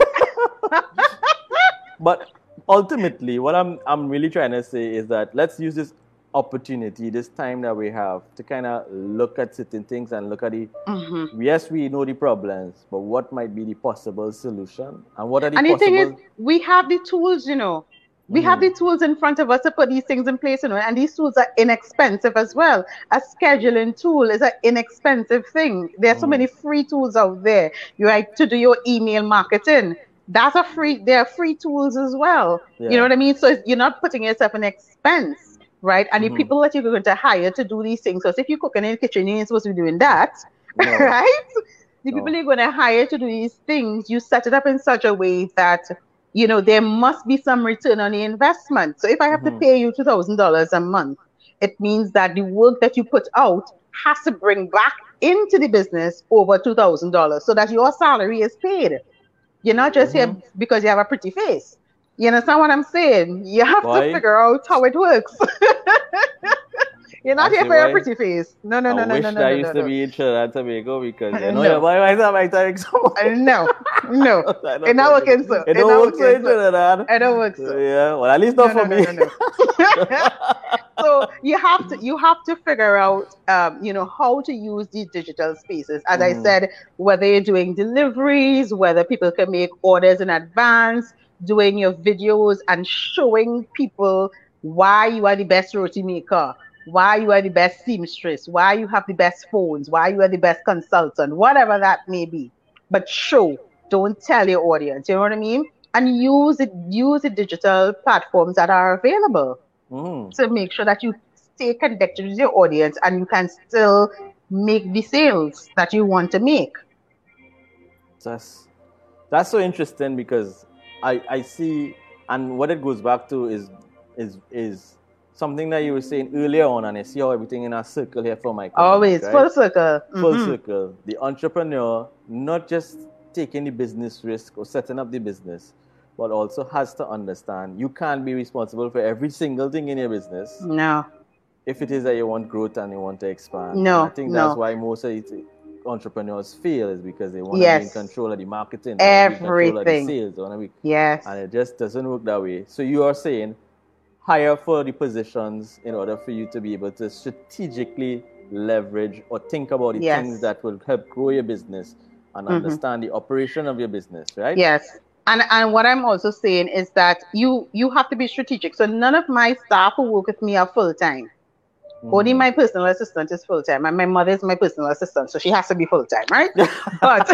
But ultimately, what I'm I'm really trying to say is that let's use this opportunity, this time that we have to kind of look at certain things and look at the mm-hmm. yes, we know the problems, but what might be the possible solution and what are the and possible... the thing is, we have the tools, you know, we mm-hmm. have the tools in front of us to put these things in place, you know, and these tools are inexpensive as well. A scheduling tool is an inexpensive thing. There are mm-hmm. so many free tools out there. You like to do your email marketing. That's a free, there are free tools as well. Yeah. You know what I mean? So you're not putting yourself in expense. Right, and mm-hmm. the people that you're going to hire to do these things. So if you're cooking in the kitchen, you're supposed to be doing that, no. right? The no. people you're going to hire to do these things, you set it up in such a way that you know there must be some return on the investment. So if I have mm-hmm. to pay you two thousand dollars a month, it means that the work that you put out has to bring back into the business over two thousand dollars, so that your salary is paid. You're not just mm-hmm. here because you have a pretty face. You understand what I'm saying? You have why? to figure out how it works. You're not Actually, here for why? your pretty face. No, no, no, I no, wish no, no, I no, used no, to be in Trinidad and Tobago because you know no. your boy might have my time someone. No, no. It's not working so. It don't work so in Trinidad. It don't work so. Yeah, well at least not no, for no, me. No, no, no. So you have to you have to figure out um, you know, how to use these digital spaces. As I Mm-hmm. said, whether you're doing deliveries, whether people can make orders in advance, doing your videos and showing people why you are the best roti maker, why you are the best seamstress, why you have the best phones, why you are the best consultant, whatever that may be. But show, don't tell your audience. You know what I mean? And use it, use the digital platforms that are available Mm-hmm. to make sure that you stay connected with your audience and you can still make the sales that you want to make. That's that's so interesting because I I see, and what it goes back to is is is something that you were saying earlier on, and I see how everything in our circle here for my Always right? full circle. Full Mhm. circle. The entrepreneur not just taking the business risk or setting up the business, but also has to understand you can't be responsible for every single thing in your business No, if it is that you want growth and you want to expand. No, And I think that's no. why most of the entrepreneurs fail, is because they want to be in Yes. control of the marketing, they want to be in control of the Everything. sales, they want to be, Yes. and it just doesn't work that way. So you are saying hire for the positions in order for you to be able to strategically leverage or think about the Yes. things that will help grow your business and Mhm. understand the operation of your business, right? Yes. And and what I'm also saying is that you you have to be strategic. So none of my staff who work with me are full time. Only Mhm. my personal assistant is full time, and my mother is my personal assistant, so she has to be full time, right? But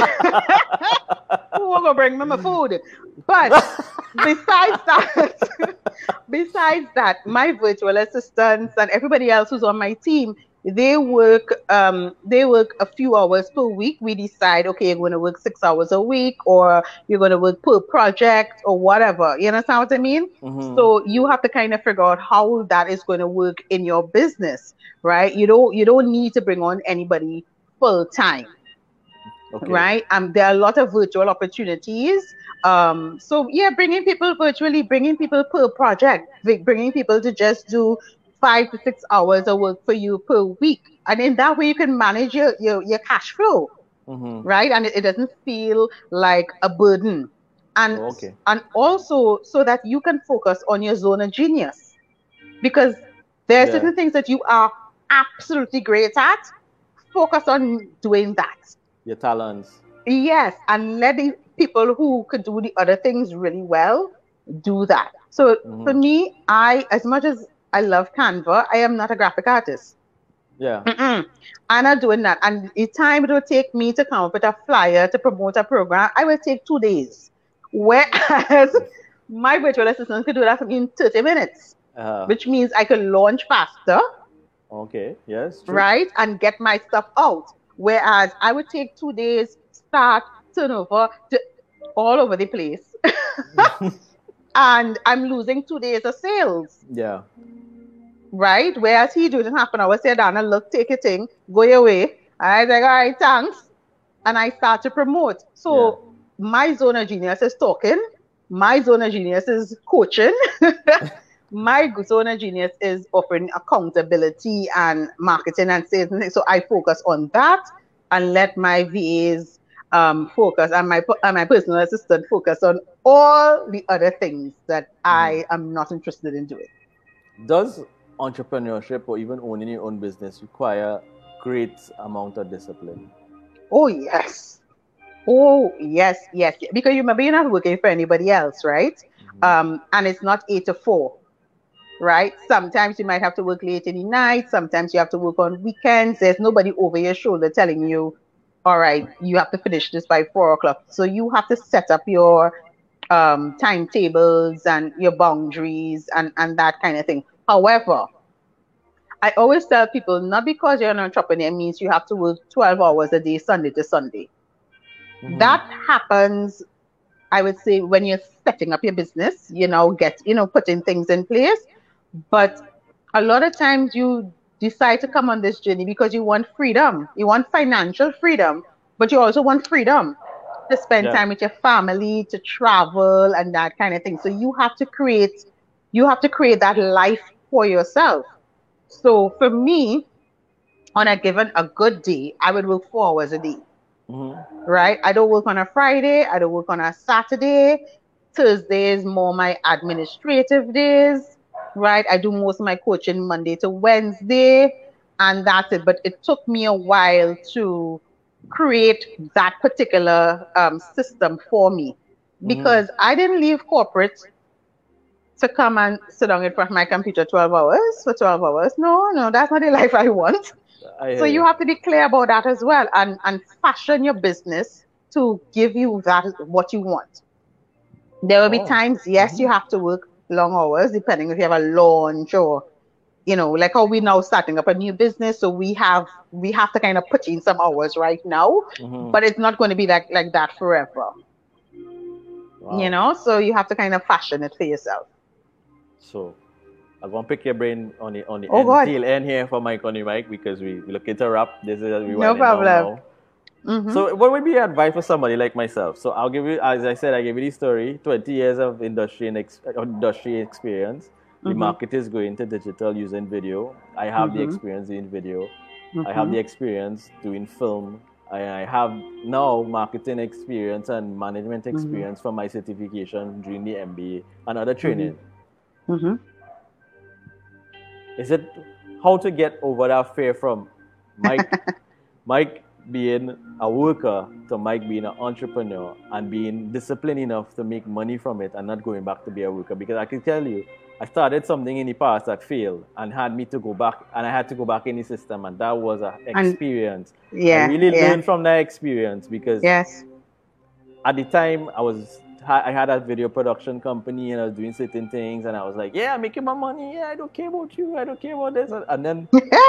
who will go bring me my food? But besides that, besides that, my virtual assistants and everybody else who's on my team, they work um they work a few hours per week. We decide, okay, you're going to work six hours a week, or you're going to work per project, or whatever. You understand what I mean? Mhm. So you have to kind of figure out how that is going to work in your business, right? You don't you don't need to bring on anybody full time. Okay. Right? Um, there are a lot of virtual opportunities. Um, so yeah, bringing people virtually, bringing people per project, bring- bringing people to just do five to six hours of work for you per week, and in that way you can manage your your, your cash flow, Mhm. right? And it, it doesn't feel like a burden, and Oh, okay. and also so that you can focus on your zone of genius, because there are Yeah. certain things that you are absolutely great at. Focus on doing that. Your talents. Yes, and let the people who could do the other things really well do that. So for Mhm. me, I, as much as I love Canva, I am not a graphic artist. Yeah. Mm-mm. I'm not doing that. And the time it will take me to come up with a flyer to promote a program, I will take two days. Whereas my virtual assistant could do that for me in thirty minutes, Uh, which means I could launch faster, okay. Yes. True. right? And get my stuff out. Whereas I would take two days, start, turnover, to all over the place. And I'm losing two days of sales, Yeah. right? Whereas he do it in half an hour, say, Dana, look, take your thing, go your way. And I say, all right, thanks. And I start to promote. So my zone of genius is talking. My zone of genius is coaching. My zone of genius is offering accountability and marketing and sales. And things. So I focus on that and let my V As um, focus, and my and my personal assistant focus on all the other things that I am not interested in doing. Does entrepreneurship or even owning your own business require great amount of discipline? Oh yes. Oh yes, yes. Because you remember you're not working for anybody else, right? Um, and it's not eight to four, right? Sometimes you might have to work late in the night. Sometimes you have to work on weekends. There's nobody over your shoulder telling you, all right, you have to finish this by four o'clock. So you have to set up your um, timetables and your boundaries and, and that kind of thing. However, I always tell people, not because you're an entrepreneur means you have to work twelve hours a day, Sunday to Sunday. Mhm. That happens, I would say, when you're setting up your business, you know, get, you know, putting things in place. But a lot of times you decide to come on this journey because you want freedom. You want financial freedom, but you also want freedom to spend Yeah. time with your family, to travel and that kind of thing. So you have to create, you have to create that life for yourself. So for me, on a given a good day, I would work four hours a day. Mhm. Right? I don't work on a Friday. I don't work on a Saturday. Thursday is more my administrative days. right? I do most of my coaching Monday to Wednesday, and that's it. But it took me a while to create that particular um, system for me, because mm-hmm. I didn't leave corporate to come and sit down in front of my computer twelve hours for twelve hours. No, no, that's not the life I want. I so you have to be clear about that as well, and, and fashion your business to give you that what you want. There will be oh. times, yes, mm-hmm. you have to work long hours, depending if you have a launch or, you know, like how we're now starting up a new business. So we have we have to kind of put in some hours right now, mm-hmm. but it's not going to be like, like that forever. Wow. You know, so you have to kind of fashion it for yourself. So I'm going to pick your brain on the, on the oh, end, tail end here for Mike on the mic, because we, we look into wrap. This is we no problem. Now. Mm-hmm. So what would be your advice for somebody like myself? So I'll give you, as I said, I gave you the story, twenty years of industry and ex, industry experience. The mm-hmm. market is going to digital using video. I have mm-hmm. the experience in video. Mm-hmm. I have the experience doing film. I, I have now marketing experience and management experience mm-hmm. from my certification during the M B A and other training. Mm-hmm. Is it how to get over that fear from Mike, Mike being a worker to Mike being an entrepreneur and being disciplined enough to make money from it and not going back to be a worker? Because I can tell you, I started something in the past that failed and had me to go back, and I had to go back in the system, and that was an experience. And, yeah, I really yeah. learned from that experience, because yes. at the time I was I had a video production company and I was doing certain things, and I was like, yeah, I'm making my money. Yeah, I don't care about you. I don't care about this. And then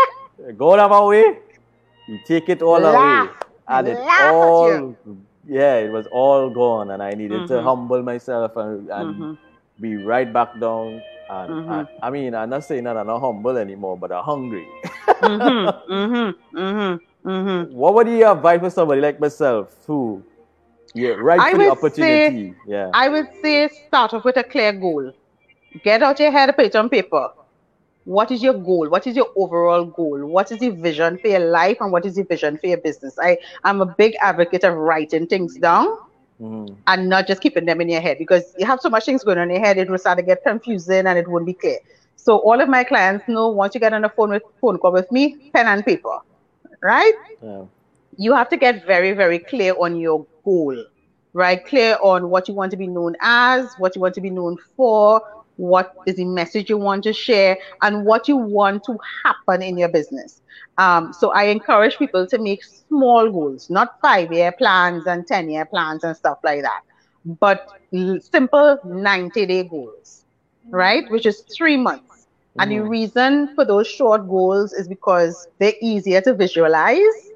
go out of our way. You take it all Laugh. away. And it Laugh all, yeah, it was all gone. And I needed mm-hmm. to humble myself and, and mm-hmm. be right back down. And, mm-hmm. and I mean, I'm not saying that I'm not humble anymore, but I'm hungry. mm-hmm. Mm-hmm. Mm-hmm. Mm-hmm. What would you advise for somebody like myself who, yeah, right I for the opportunity? Say, yeah. I would say start off with a clear goal. Get out your head, put it on paper. What is your goal? What is your overall goal? What is the vision for your life, and what is the vision for your business? I am a big advocate of writing things down mm-hmm. and not just keeping them in your head, because you have so much things going on in your head, it will start to get confusing and it won't be clear. So all of my clients know, once you get on a phone with phone call with me, pen and paper, right? Yeah. You have to get very, very clear on your goal, right? Clear on what you want to be known as, what you want to be known for, what is the message you want to share, and what you want to happen in your business. Um, so I encourage people to make small goals, not five-year plans and ten-year plans and stuff like that, but simple ninety-day goals, right? Which is three months. Mm-hmm. And the reason for those short goals is because they're easier to visualize,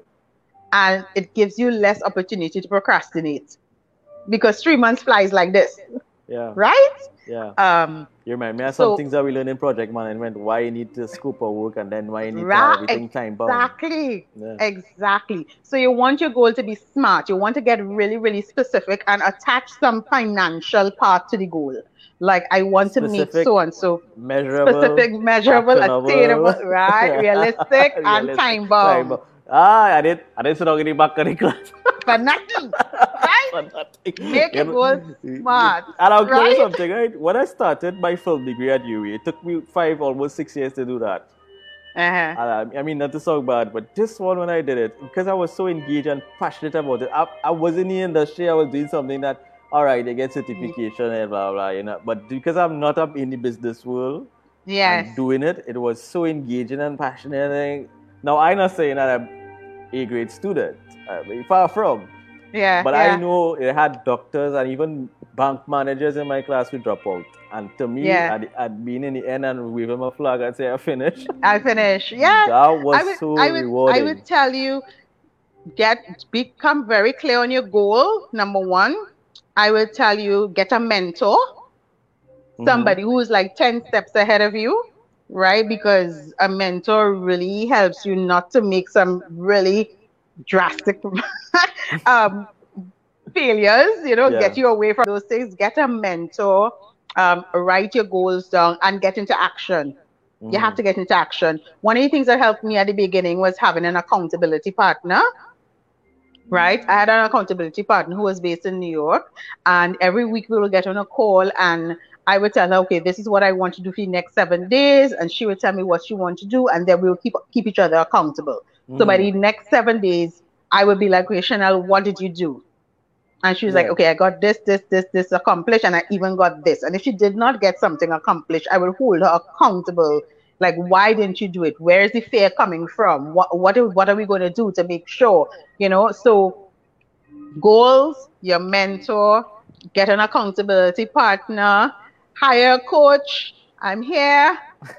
and it gives you less opportunity to procrastinate, because three months flies like this. Yeah. Right? Yeah. Um, you remind me of so, some things that we learn in project management, why you need to scope our work, and then why you need right, to have everything time bound. Exactly. Yeah. Exactly. So you want your goal to be smart. You want to get really, really specific and attach some financial part to the goal. Like, I want specific, to make so and so. Measurable. Specific, measurable, attainable, right? Realistic, Realistic and time bound. Time Ah, I did. I did sit down in the back of the class. For nothing, right? For nothing. Make it go smart. And I'll tell right? you something, right? When I started my film degree at U A, it took me five, almost six years to do that. Uh-huh. And I, I mean, not to sound bad, but this one, when I did it, because I was so engaged and passionate about it, I, I was in the industry, I was doing something that, all right, they get certification mm-hmm. and blah, blah, you know. But because I'm not up in the business world, yes. and doing it, it was so engaging and passionate. And now, I'm not saying that I'm a grade student, uh, far from. Yeah. But yeah. I know it had doctors and even bank managers in my class who drop out. And to me, yeah. I'd, I'd been in the end and waving my flag and say, I finished. I finished. Yeah. That was I would, so I would, rewarding. I would tell you, get become very clear on your goal. Number one, I would tell you, get a mentor, mm-hmm. somebody who's like ten steps ahead of you. Right? Because a mentor really helps you not to make some really drastic um, failures, you know, yeah. get you away from those things. Get a mentor, um, write your goals down, and get into action. Mm. You have to get into action. One of the things that helped me at the beginning was having an accountability partner. Right? I had an accountability partner who was based in New York, and every week we will get on a call, and I would tell her, okay, this is what I want to do for the next seven days, and she would tell me what she wants to do, and then we'll keep keep each other accountable. So by the next seven days, I would be like, okay, Chanel, what did you do? And she was Yeah. like, okay, I got this, this, this, this accomplished, and I even got this. And if she did not get something accomplished, I would hold her accountable. Like, why didn't you do it? Where is the fear coming from? What what are, what are we going to do to make sure? You know, so goals, your mentor, get an accountability partner, hire a coach. I'm here.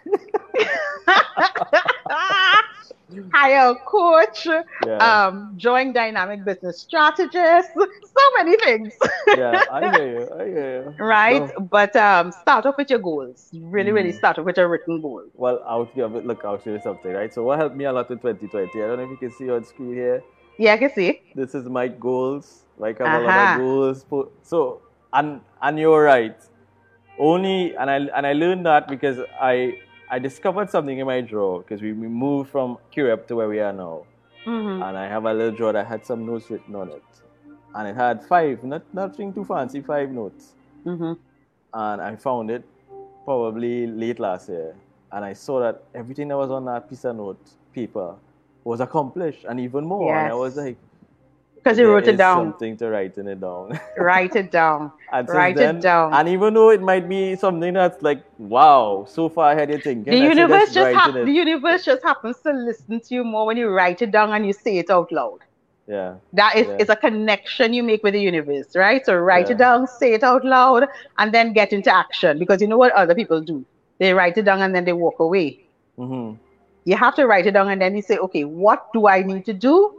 Hire a coach, Yeah. um, join Dynamic Business Strategist, so many things. Yeah, I hear you. I hear you. Right? No. But um, start off with your goals. Really, really Mhm. start off with your written goal. Well, I'll give it. Look, I'll show you something, right? So, what helped me a lot in twenty twenty? I don't know if you can see on screen here. Yeah, I can see. This is my goals. Like, I have a lot Uh-huh. of goals. po- So, and and you're right. Only, and I and I learned that because I I discovered something in my drawer because we, we moved from Curep to where we are now, Mm-hmm. and I have a little drawer that had some notes written on it, and it had five, not nothing too fancy, five notes, Mm-hmm. and I found it probably late last year, and I saw that everything that was on that piece of note paper was accomplished, and even more, and I was Yes. like, Because you there wrote it is down. something to writing it down. Write it down. And since Write then, it down. and even though it might be something that's like, wow, so far ahead you're thinking, The I say universe just just writing hap- it. the universe just happens to listen to you more when you write it down and you say it out loud. Yeah. That is, Yeah. is a connection you make with the universe, right? So write it Yeah. down, say it out loud, and then get into action. Because you know what other people do? They write it down and then they walk away. Mm-hmm. You have to write it down and then you say, okay, what do I need to do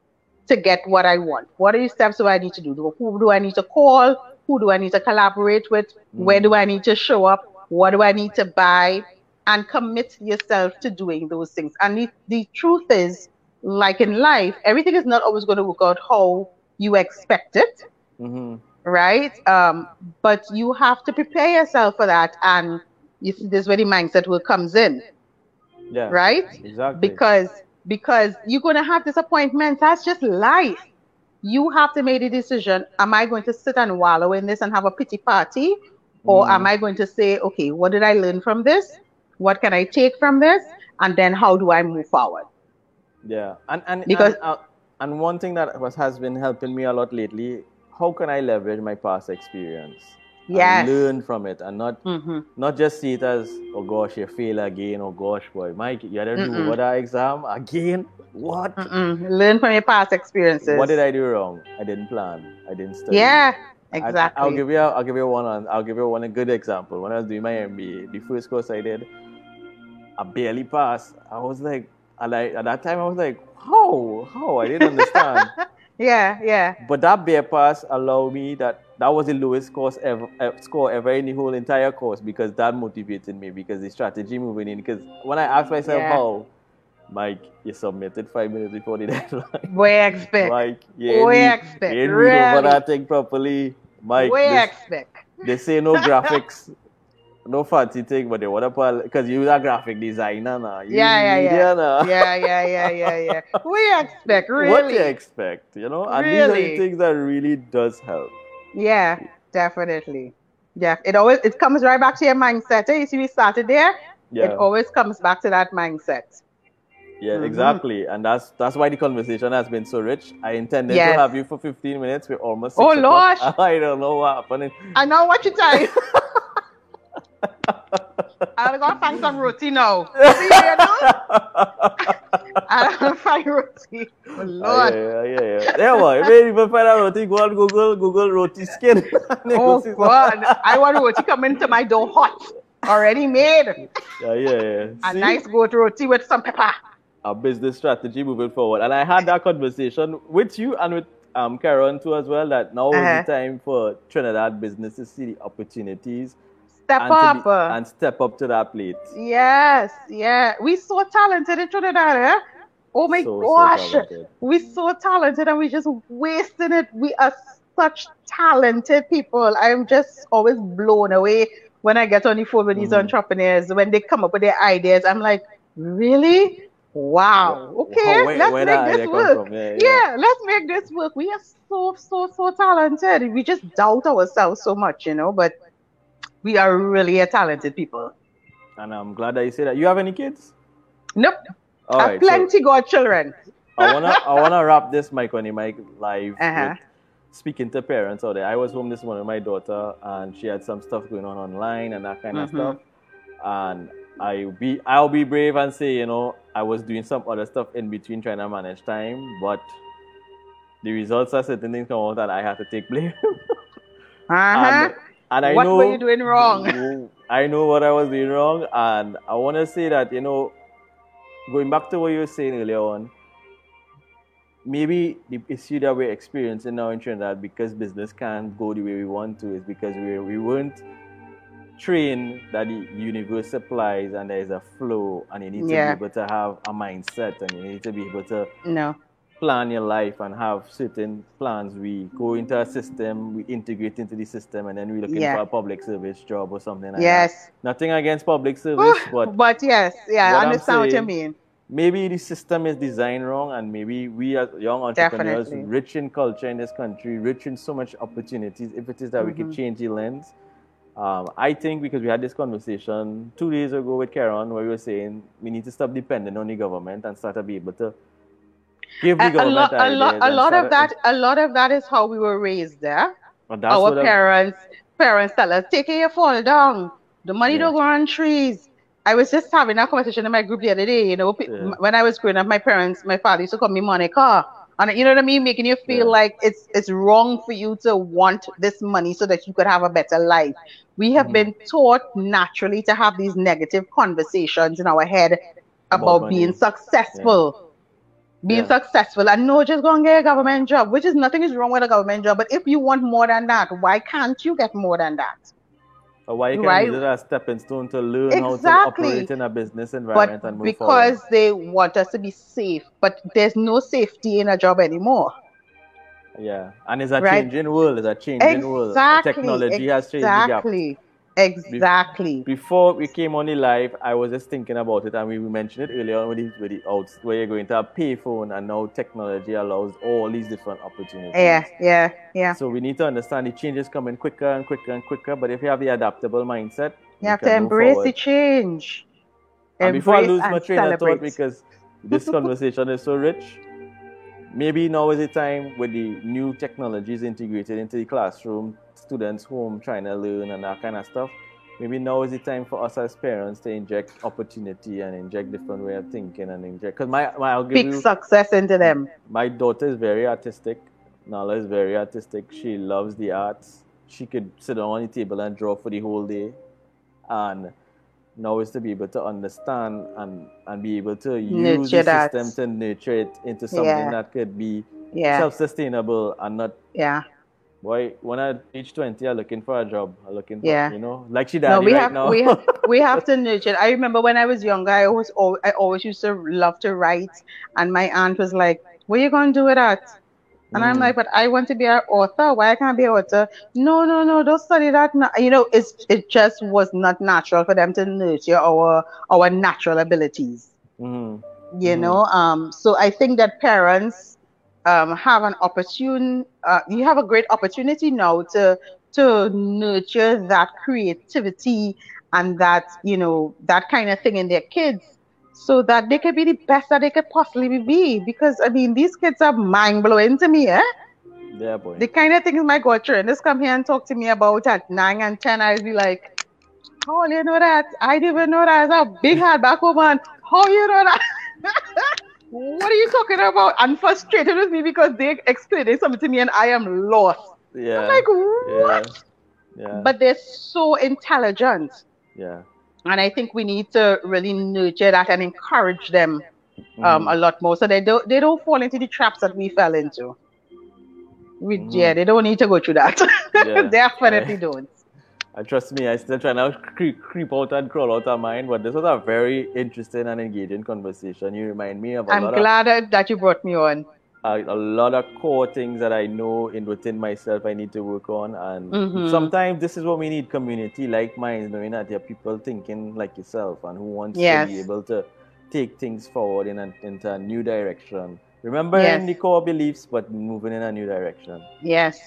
to get what I want? What are the steps do I need to do? Do- Who do I need to call? Who do I need to collaborate with? Where do I need to show up? What do I need to buy? And commit yourself to doing those things. And the, the truth is, like in life, everything is not always going to work out how you expect it, Mm-hmm. right? Um, but you have to prepare yourself for that. And you see, this is where the mindset work comes in, Yeah. right? Exactly. Because because you're going to have disappointments. That's just life. You have to make a decision. Am I going to sit and wallow in this and have a pity party? Or Mhm. am I going to say, okay, what did I learn from this? What can I take from this? And then how do I move forward? Yeah. And and Because- and, uh, and one thing that was, has been helping me a lot lately, how can I leverage my past experience? Yes. And learn from it and not Mm-hmm. not just see it as, oh gosh, you fail again, oh gosh, boy, Mike, you had to do Mm-mm. over that exam again? What? Mm-mm. Learn from your past experiences. What did I do wrong? I didn't plan. I didn't study. Yeah, I- exactly. I'll give you. I'll give you one. On, I'll give you one a good example. When I was doing my M B A, the first course I did, I barely passed. I was like, and I, at that time I was like, how? How? I didn't understand. yeah, yeah. But that bare pass allowed me that that was the lowest course ever uh, score ever in the whole entire course because that motivated me because the strategy moving in. Because when I asked myself Yeah. how, Mike, you submitted five minutes before the deadline. Boy, expect. Mike, you We ain't, expect, you ain't read over really. that thing properly. Mike, We this- expect. they say no graphics, no fancy thing, but they want to put because you're a graphic designer now. You Yeah, yeah, media yeah. now. Yeah, yeah, yeah, yeah, yeah. We expect, really. What do you expect? You know, and these are Really? the things that really does help. Yeah, definitely. Yeah, it always it comes right back to your mindset. Eh? You see, we started there. Yeah, It always comes back to that mindset. yeah, Mhm. exactly, and that's that's why the conversation has been so rich. I intended Yes. to have you for fifteen minutes. We're almost. Oh, six o'clock. Lord. I don't know what happened. I know what you tell you. I'm gonna find some roti now. See, you know? I'm gonna find roti. Oh, Ah, Lord. yeah, yeah, yeah, yeah. There was. If you even find out roti, go on Google, Google roti skin. And you Oh go see some- God. I want roti coming to my door hot. Already made. Yeah, yeah, yeah. A See? nice goat roti with some pepper. Our business strategy moving forward. And I had that conversation with you and with um, Karen too as well, that now Uh-huh. is the time for Trinidad businesses to see the opportunities Step and, to up. be- uh. and step up to that plate. Yes, yeah. We so talented in Trinidad, eh? Oh my So, so gosh. talented. we so talented and we just wasting it. We are such talented people. I'm just always blown away when I get on the phone with these Mhm. entrepreneurs. When they come up with their ideas, I'm like, really? Wow. Okay, How- where- let's where make that this idea come work. from? Yeah, Yeah, yeah. let's make this work. We are so, so, so talented. We just doubt ourselves so much, you know, but we are really a talented people. And I'm glad that you say that. You have any kids? Nope. All I right. have plenty So godchildren. I wanna I wanna wrap this mic on the mic live Uh-huh. with speaking to parents out there. I was home this morning with my daughter, and she had some stuff going on online and that kind of Mhm. stuff. And I be I'll be brave and say, you know, I was doing some other stuff in between trying to manage time, but the results are certain things come out and I have to take blame. Uh-huh. and and I What know were you doing wrong? I know what I was doing wrong, and I want to say that, you know, going back to what you were saying earlier on, maybe the issue that we're experiencing now in Trinidad because business can't go the way we want to is because we we weren't trained that the universe applies and there is a flow, and you need to Yeah. be able to have a mindset, and you need to be able to No. plan your life and have certain plans. We go into a system, we integrate into the system, and then we're looking Yeah. for a public service job or something like Yes. that. Nothing against public service, but But yes, yeah, what I I'm understand what you saying, mean. maybe the system is designed wrong, and maybe we as young entrepreneurs, Definitely. rich in culture in this country, rich in so much opportunities, if it is that we could Mhm. change the lens. Um, I think because we had this conversation two days ago with Karen where we were saying we need to stop depending on the government and start to be able to give the A, a government lot, a lot, ideas a and lot start of that, a lot of that is how we were raised. There, and that's our what I've, parents, parents tell us, "Take care, fall down. The money Yeah. don't grow on trees." I was just having a conversation in my group the other day. You know, pe- Yeah. when I was growing up, my parents, my father used to call me Monica, and you know what I mean, making you feel Yeah. like it's it's wrong for you to want this money so that you could have a better life. We have Mhm. been taught naturally to have these negative conversations in our head About about being money. successful. Being Yeah. successful and no, just go and get a government job, which is nothing is wrong with a government job. But if you want more than that, why can't you get more than that? Or why you can't Right? use it as a stepping stone to learn how to Exactly. operate in a business environment and But move forward. because they want us to be safe, but there's no safety in a job anymore. Yeah. And it's a Right. changing world. It's a changing world. Exactly. Technology has changed the gap. Exactly. Exactly. Before we came on the live, I was just thinking about it, and we mentioned it earlier on with the, with the outs, where you're going to a payphone, and now technology allows all these different opportunities. Yeah, yeah, yeah. So we need to understand the changes coming quicker and quicker and quicker. But if you have the adaptable mindset, You have to embrace the change. And before I Embrace lose my and train of thought, celebrate. because this conversation is so rich, maybe now is the time with the new technologies integrated into the classroom, students home trying to learn and that kind of stuff. Maybe now is the time for us as parents to inject opportunity and inject different way of thinking and inject. Because my, my I'll give Speak you, success into them. my daughter is very artistic. Nala is very artistic. She loves the arts. She could sit down on the table and draw for the whole day. And now is to be able to understand and, and be able to use Nurture the that. system to nurture it into something Yeah. that could be Yeah. self-sustainable and not, Yeah. boy, when I reach twenty, I'm looking for a job. I'm looking for, Yeah. you know, like she No, daddy we right have now. we have we have to nurture. I remember when I was younger, I always al- I always used to love to write, and my aunt was like, "What are you gonna do with that?" And I'm Mm. like, "But I want to be an author. Why I can't be an author?" No, no, no, don't study that. No. You know, it's it just was not natural for them to nurture our our natural abilities. Mhm. You Mhm. know, um. So I think that parents um have an opportune. Uh, you have a great opportunity now to to nurture that creativity and that you know that kind of thing in their kids so that they can be the best that they could possibly be. Because I mean, these kids are mind blowing to me, eh? Yeah, boy. The kind of things my godchildren just come here and talk to me about at nine and ten. I'd be like, "How do you know that? I didn't even know that. As a big hardback woman, how you know that?" What are you talking about? And frustrated with me because they explaining something to me and I am lost. Yeah. I'm like, what? Yeah. Yeah. But they're so intelligent. yeah. And I think we need to really nurture that and encourage them um, Mhm. a lot more so they don't they don't fall into the traps that we fell into. We, Mhm. Yeah, they don't need to go through that. Yeah. Definitely I- don't. And trust me, I still trying to creep, creep out and crawl out of mine, but this was a very interesting and engaging conversation. You remind me of a I'm lot glad that, that you brought me on. of a, a lot of core things that I know in within myself I need to work on, and Mhm. sometimes this is what we need: community, like minds, knowing that there are people thinking like yourself and who wants Yes. to be able to take things forward in a, into a new direction. Remembering Yes. the core beliefs, but moving in a new direction. Yes.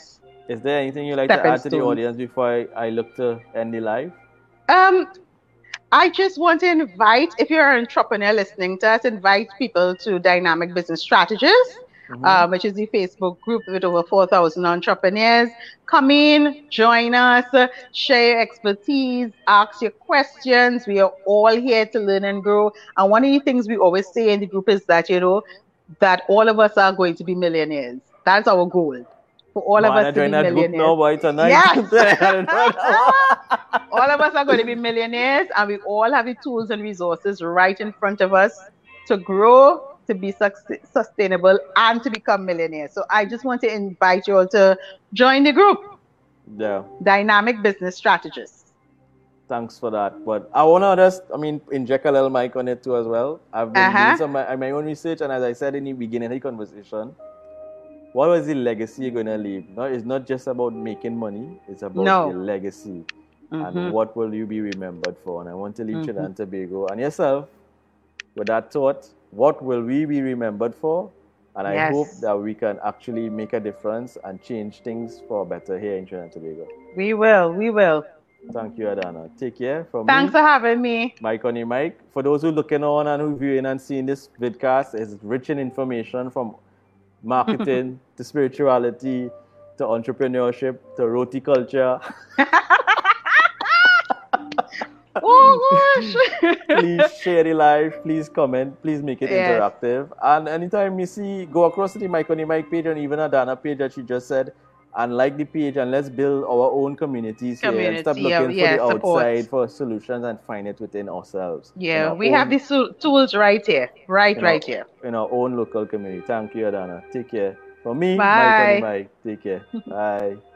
Is there anything you'd like to stepping add to the stones. audience before I, I look to end the live? Um, I just want to invite, if you're an entrepreneur listening to us, invite people to Dynamic Business Strategists, Mhm. um, which is the Facebook group with over four thousand entrepreneurs. Come in, join us, uh, share your expertise, ask your questions. We are all here to learn and grow. And one of the things we always say in the group is that, you know, that all of us are going to be millionaires. That's our goal. For all Man, of us I to join be that group millionaires. now, boy, tonight. Yes. All of us are going to be millionaires, and we all have the tools and resources right in front of us to grow, to be suc- sustainable, and to become millionaires. So I just want to invite you all to join the group, Yeah. Dynamic Business Strategists. Thanks for that. But I want to just, I mean, inject a little mic on it too as well. I've been Uh-huh. doing some my, my own research, and as I said in the beginning of the conversation, what was the legacy you're going to leave? No, it's not just about making money. It's about No. your legacy. Mhm. And what will you be remembered for? And I want to leave Mhm. Trinidad and Tobago and yourself with that thought. What will we be remembered for? And I Yes. hope that we can actually make a difference and change things for better here in Trinidad and Tobago. We will. We will. Thank you, Adana. Take care. From Thanks me, for having me. Mike on the mic. For those who looking on and who viewing and seeing this vidcast, it's rich in information from marketing to spirituality to entrepreneurship to roti culture. Oh gosh. Please share the live. Please comment. Please make it Yes. interactive. And anytime you see, go across to the Mike on the mic page and even Adana page that she just said, and like the page, and let's build our own communities here and stop Community, yeah, looking yeah, for the support. outside for solutions and find it within ourselves. in Yeah, our we own, have these su- tools right here. Right, in right our, here. in our own local community. Thank you, Adana. Take care. For me, Bye. Mike on the mic. Take care. Bye.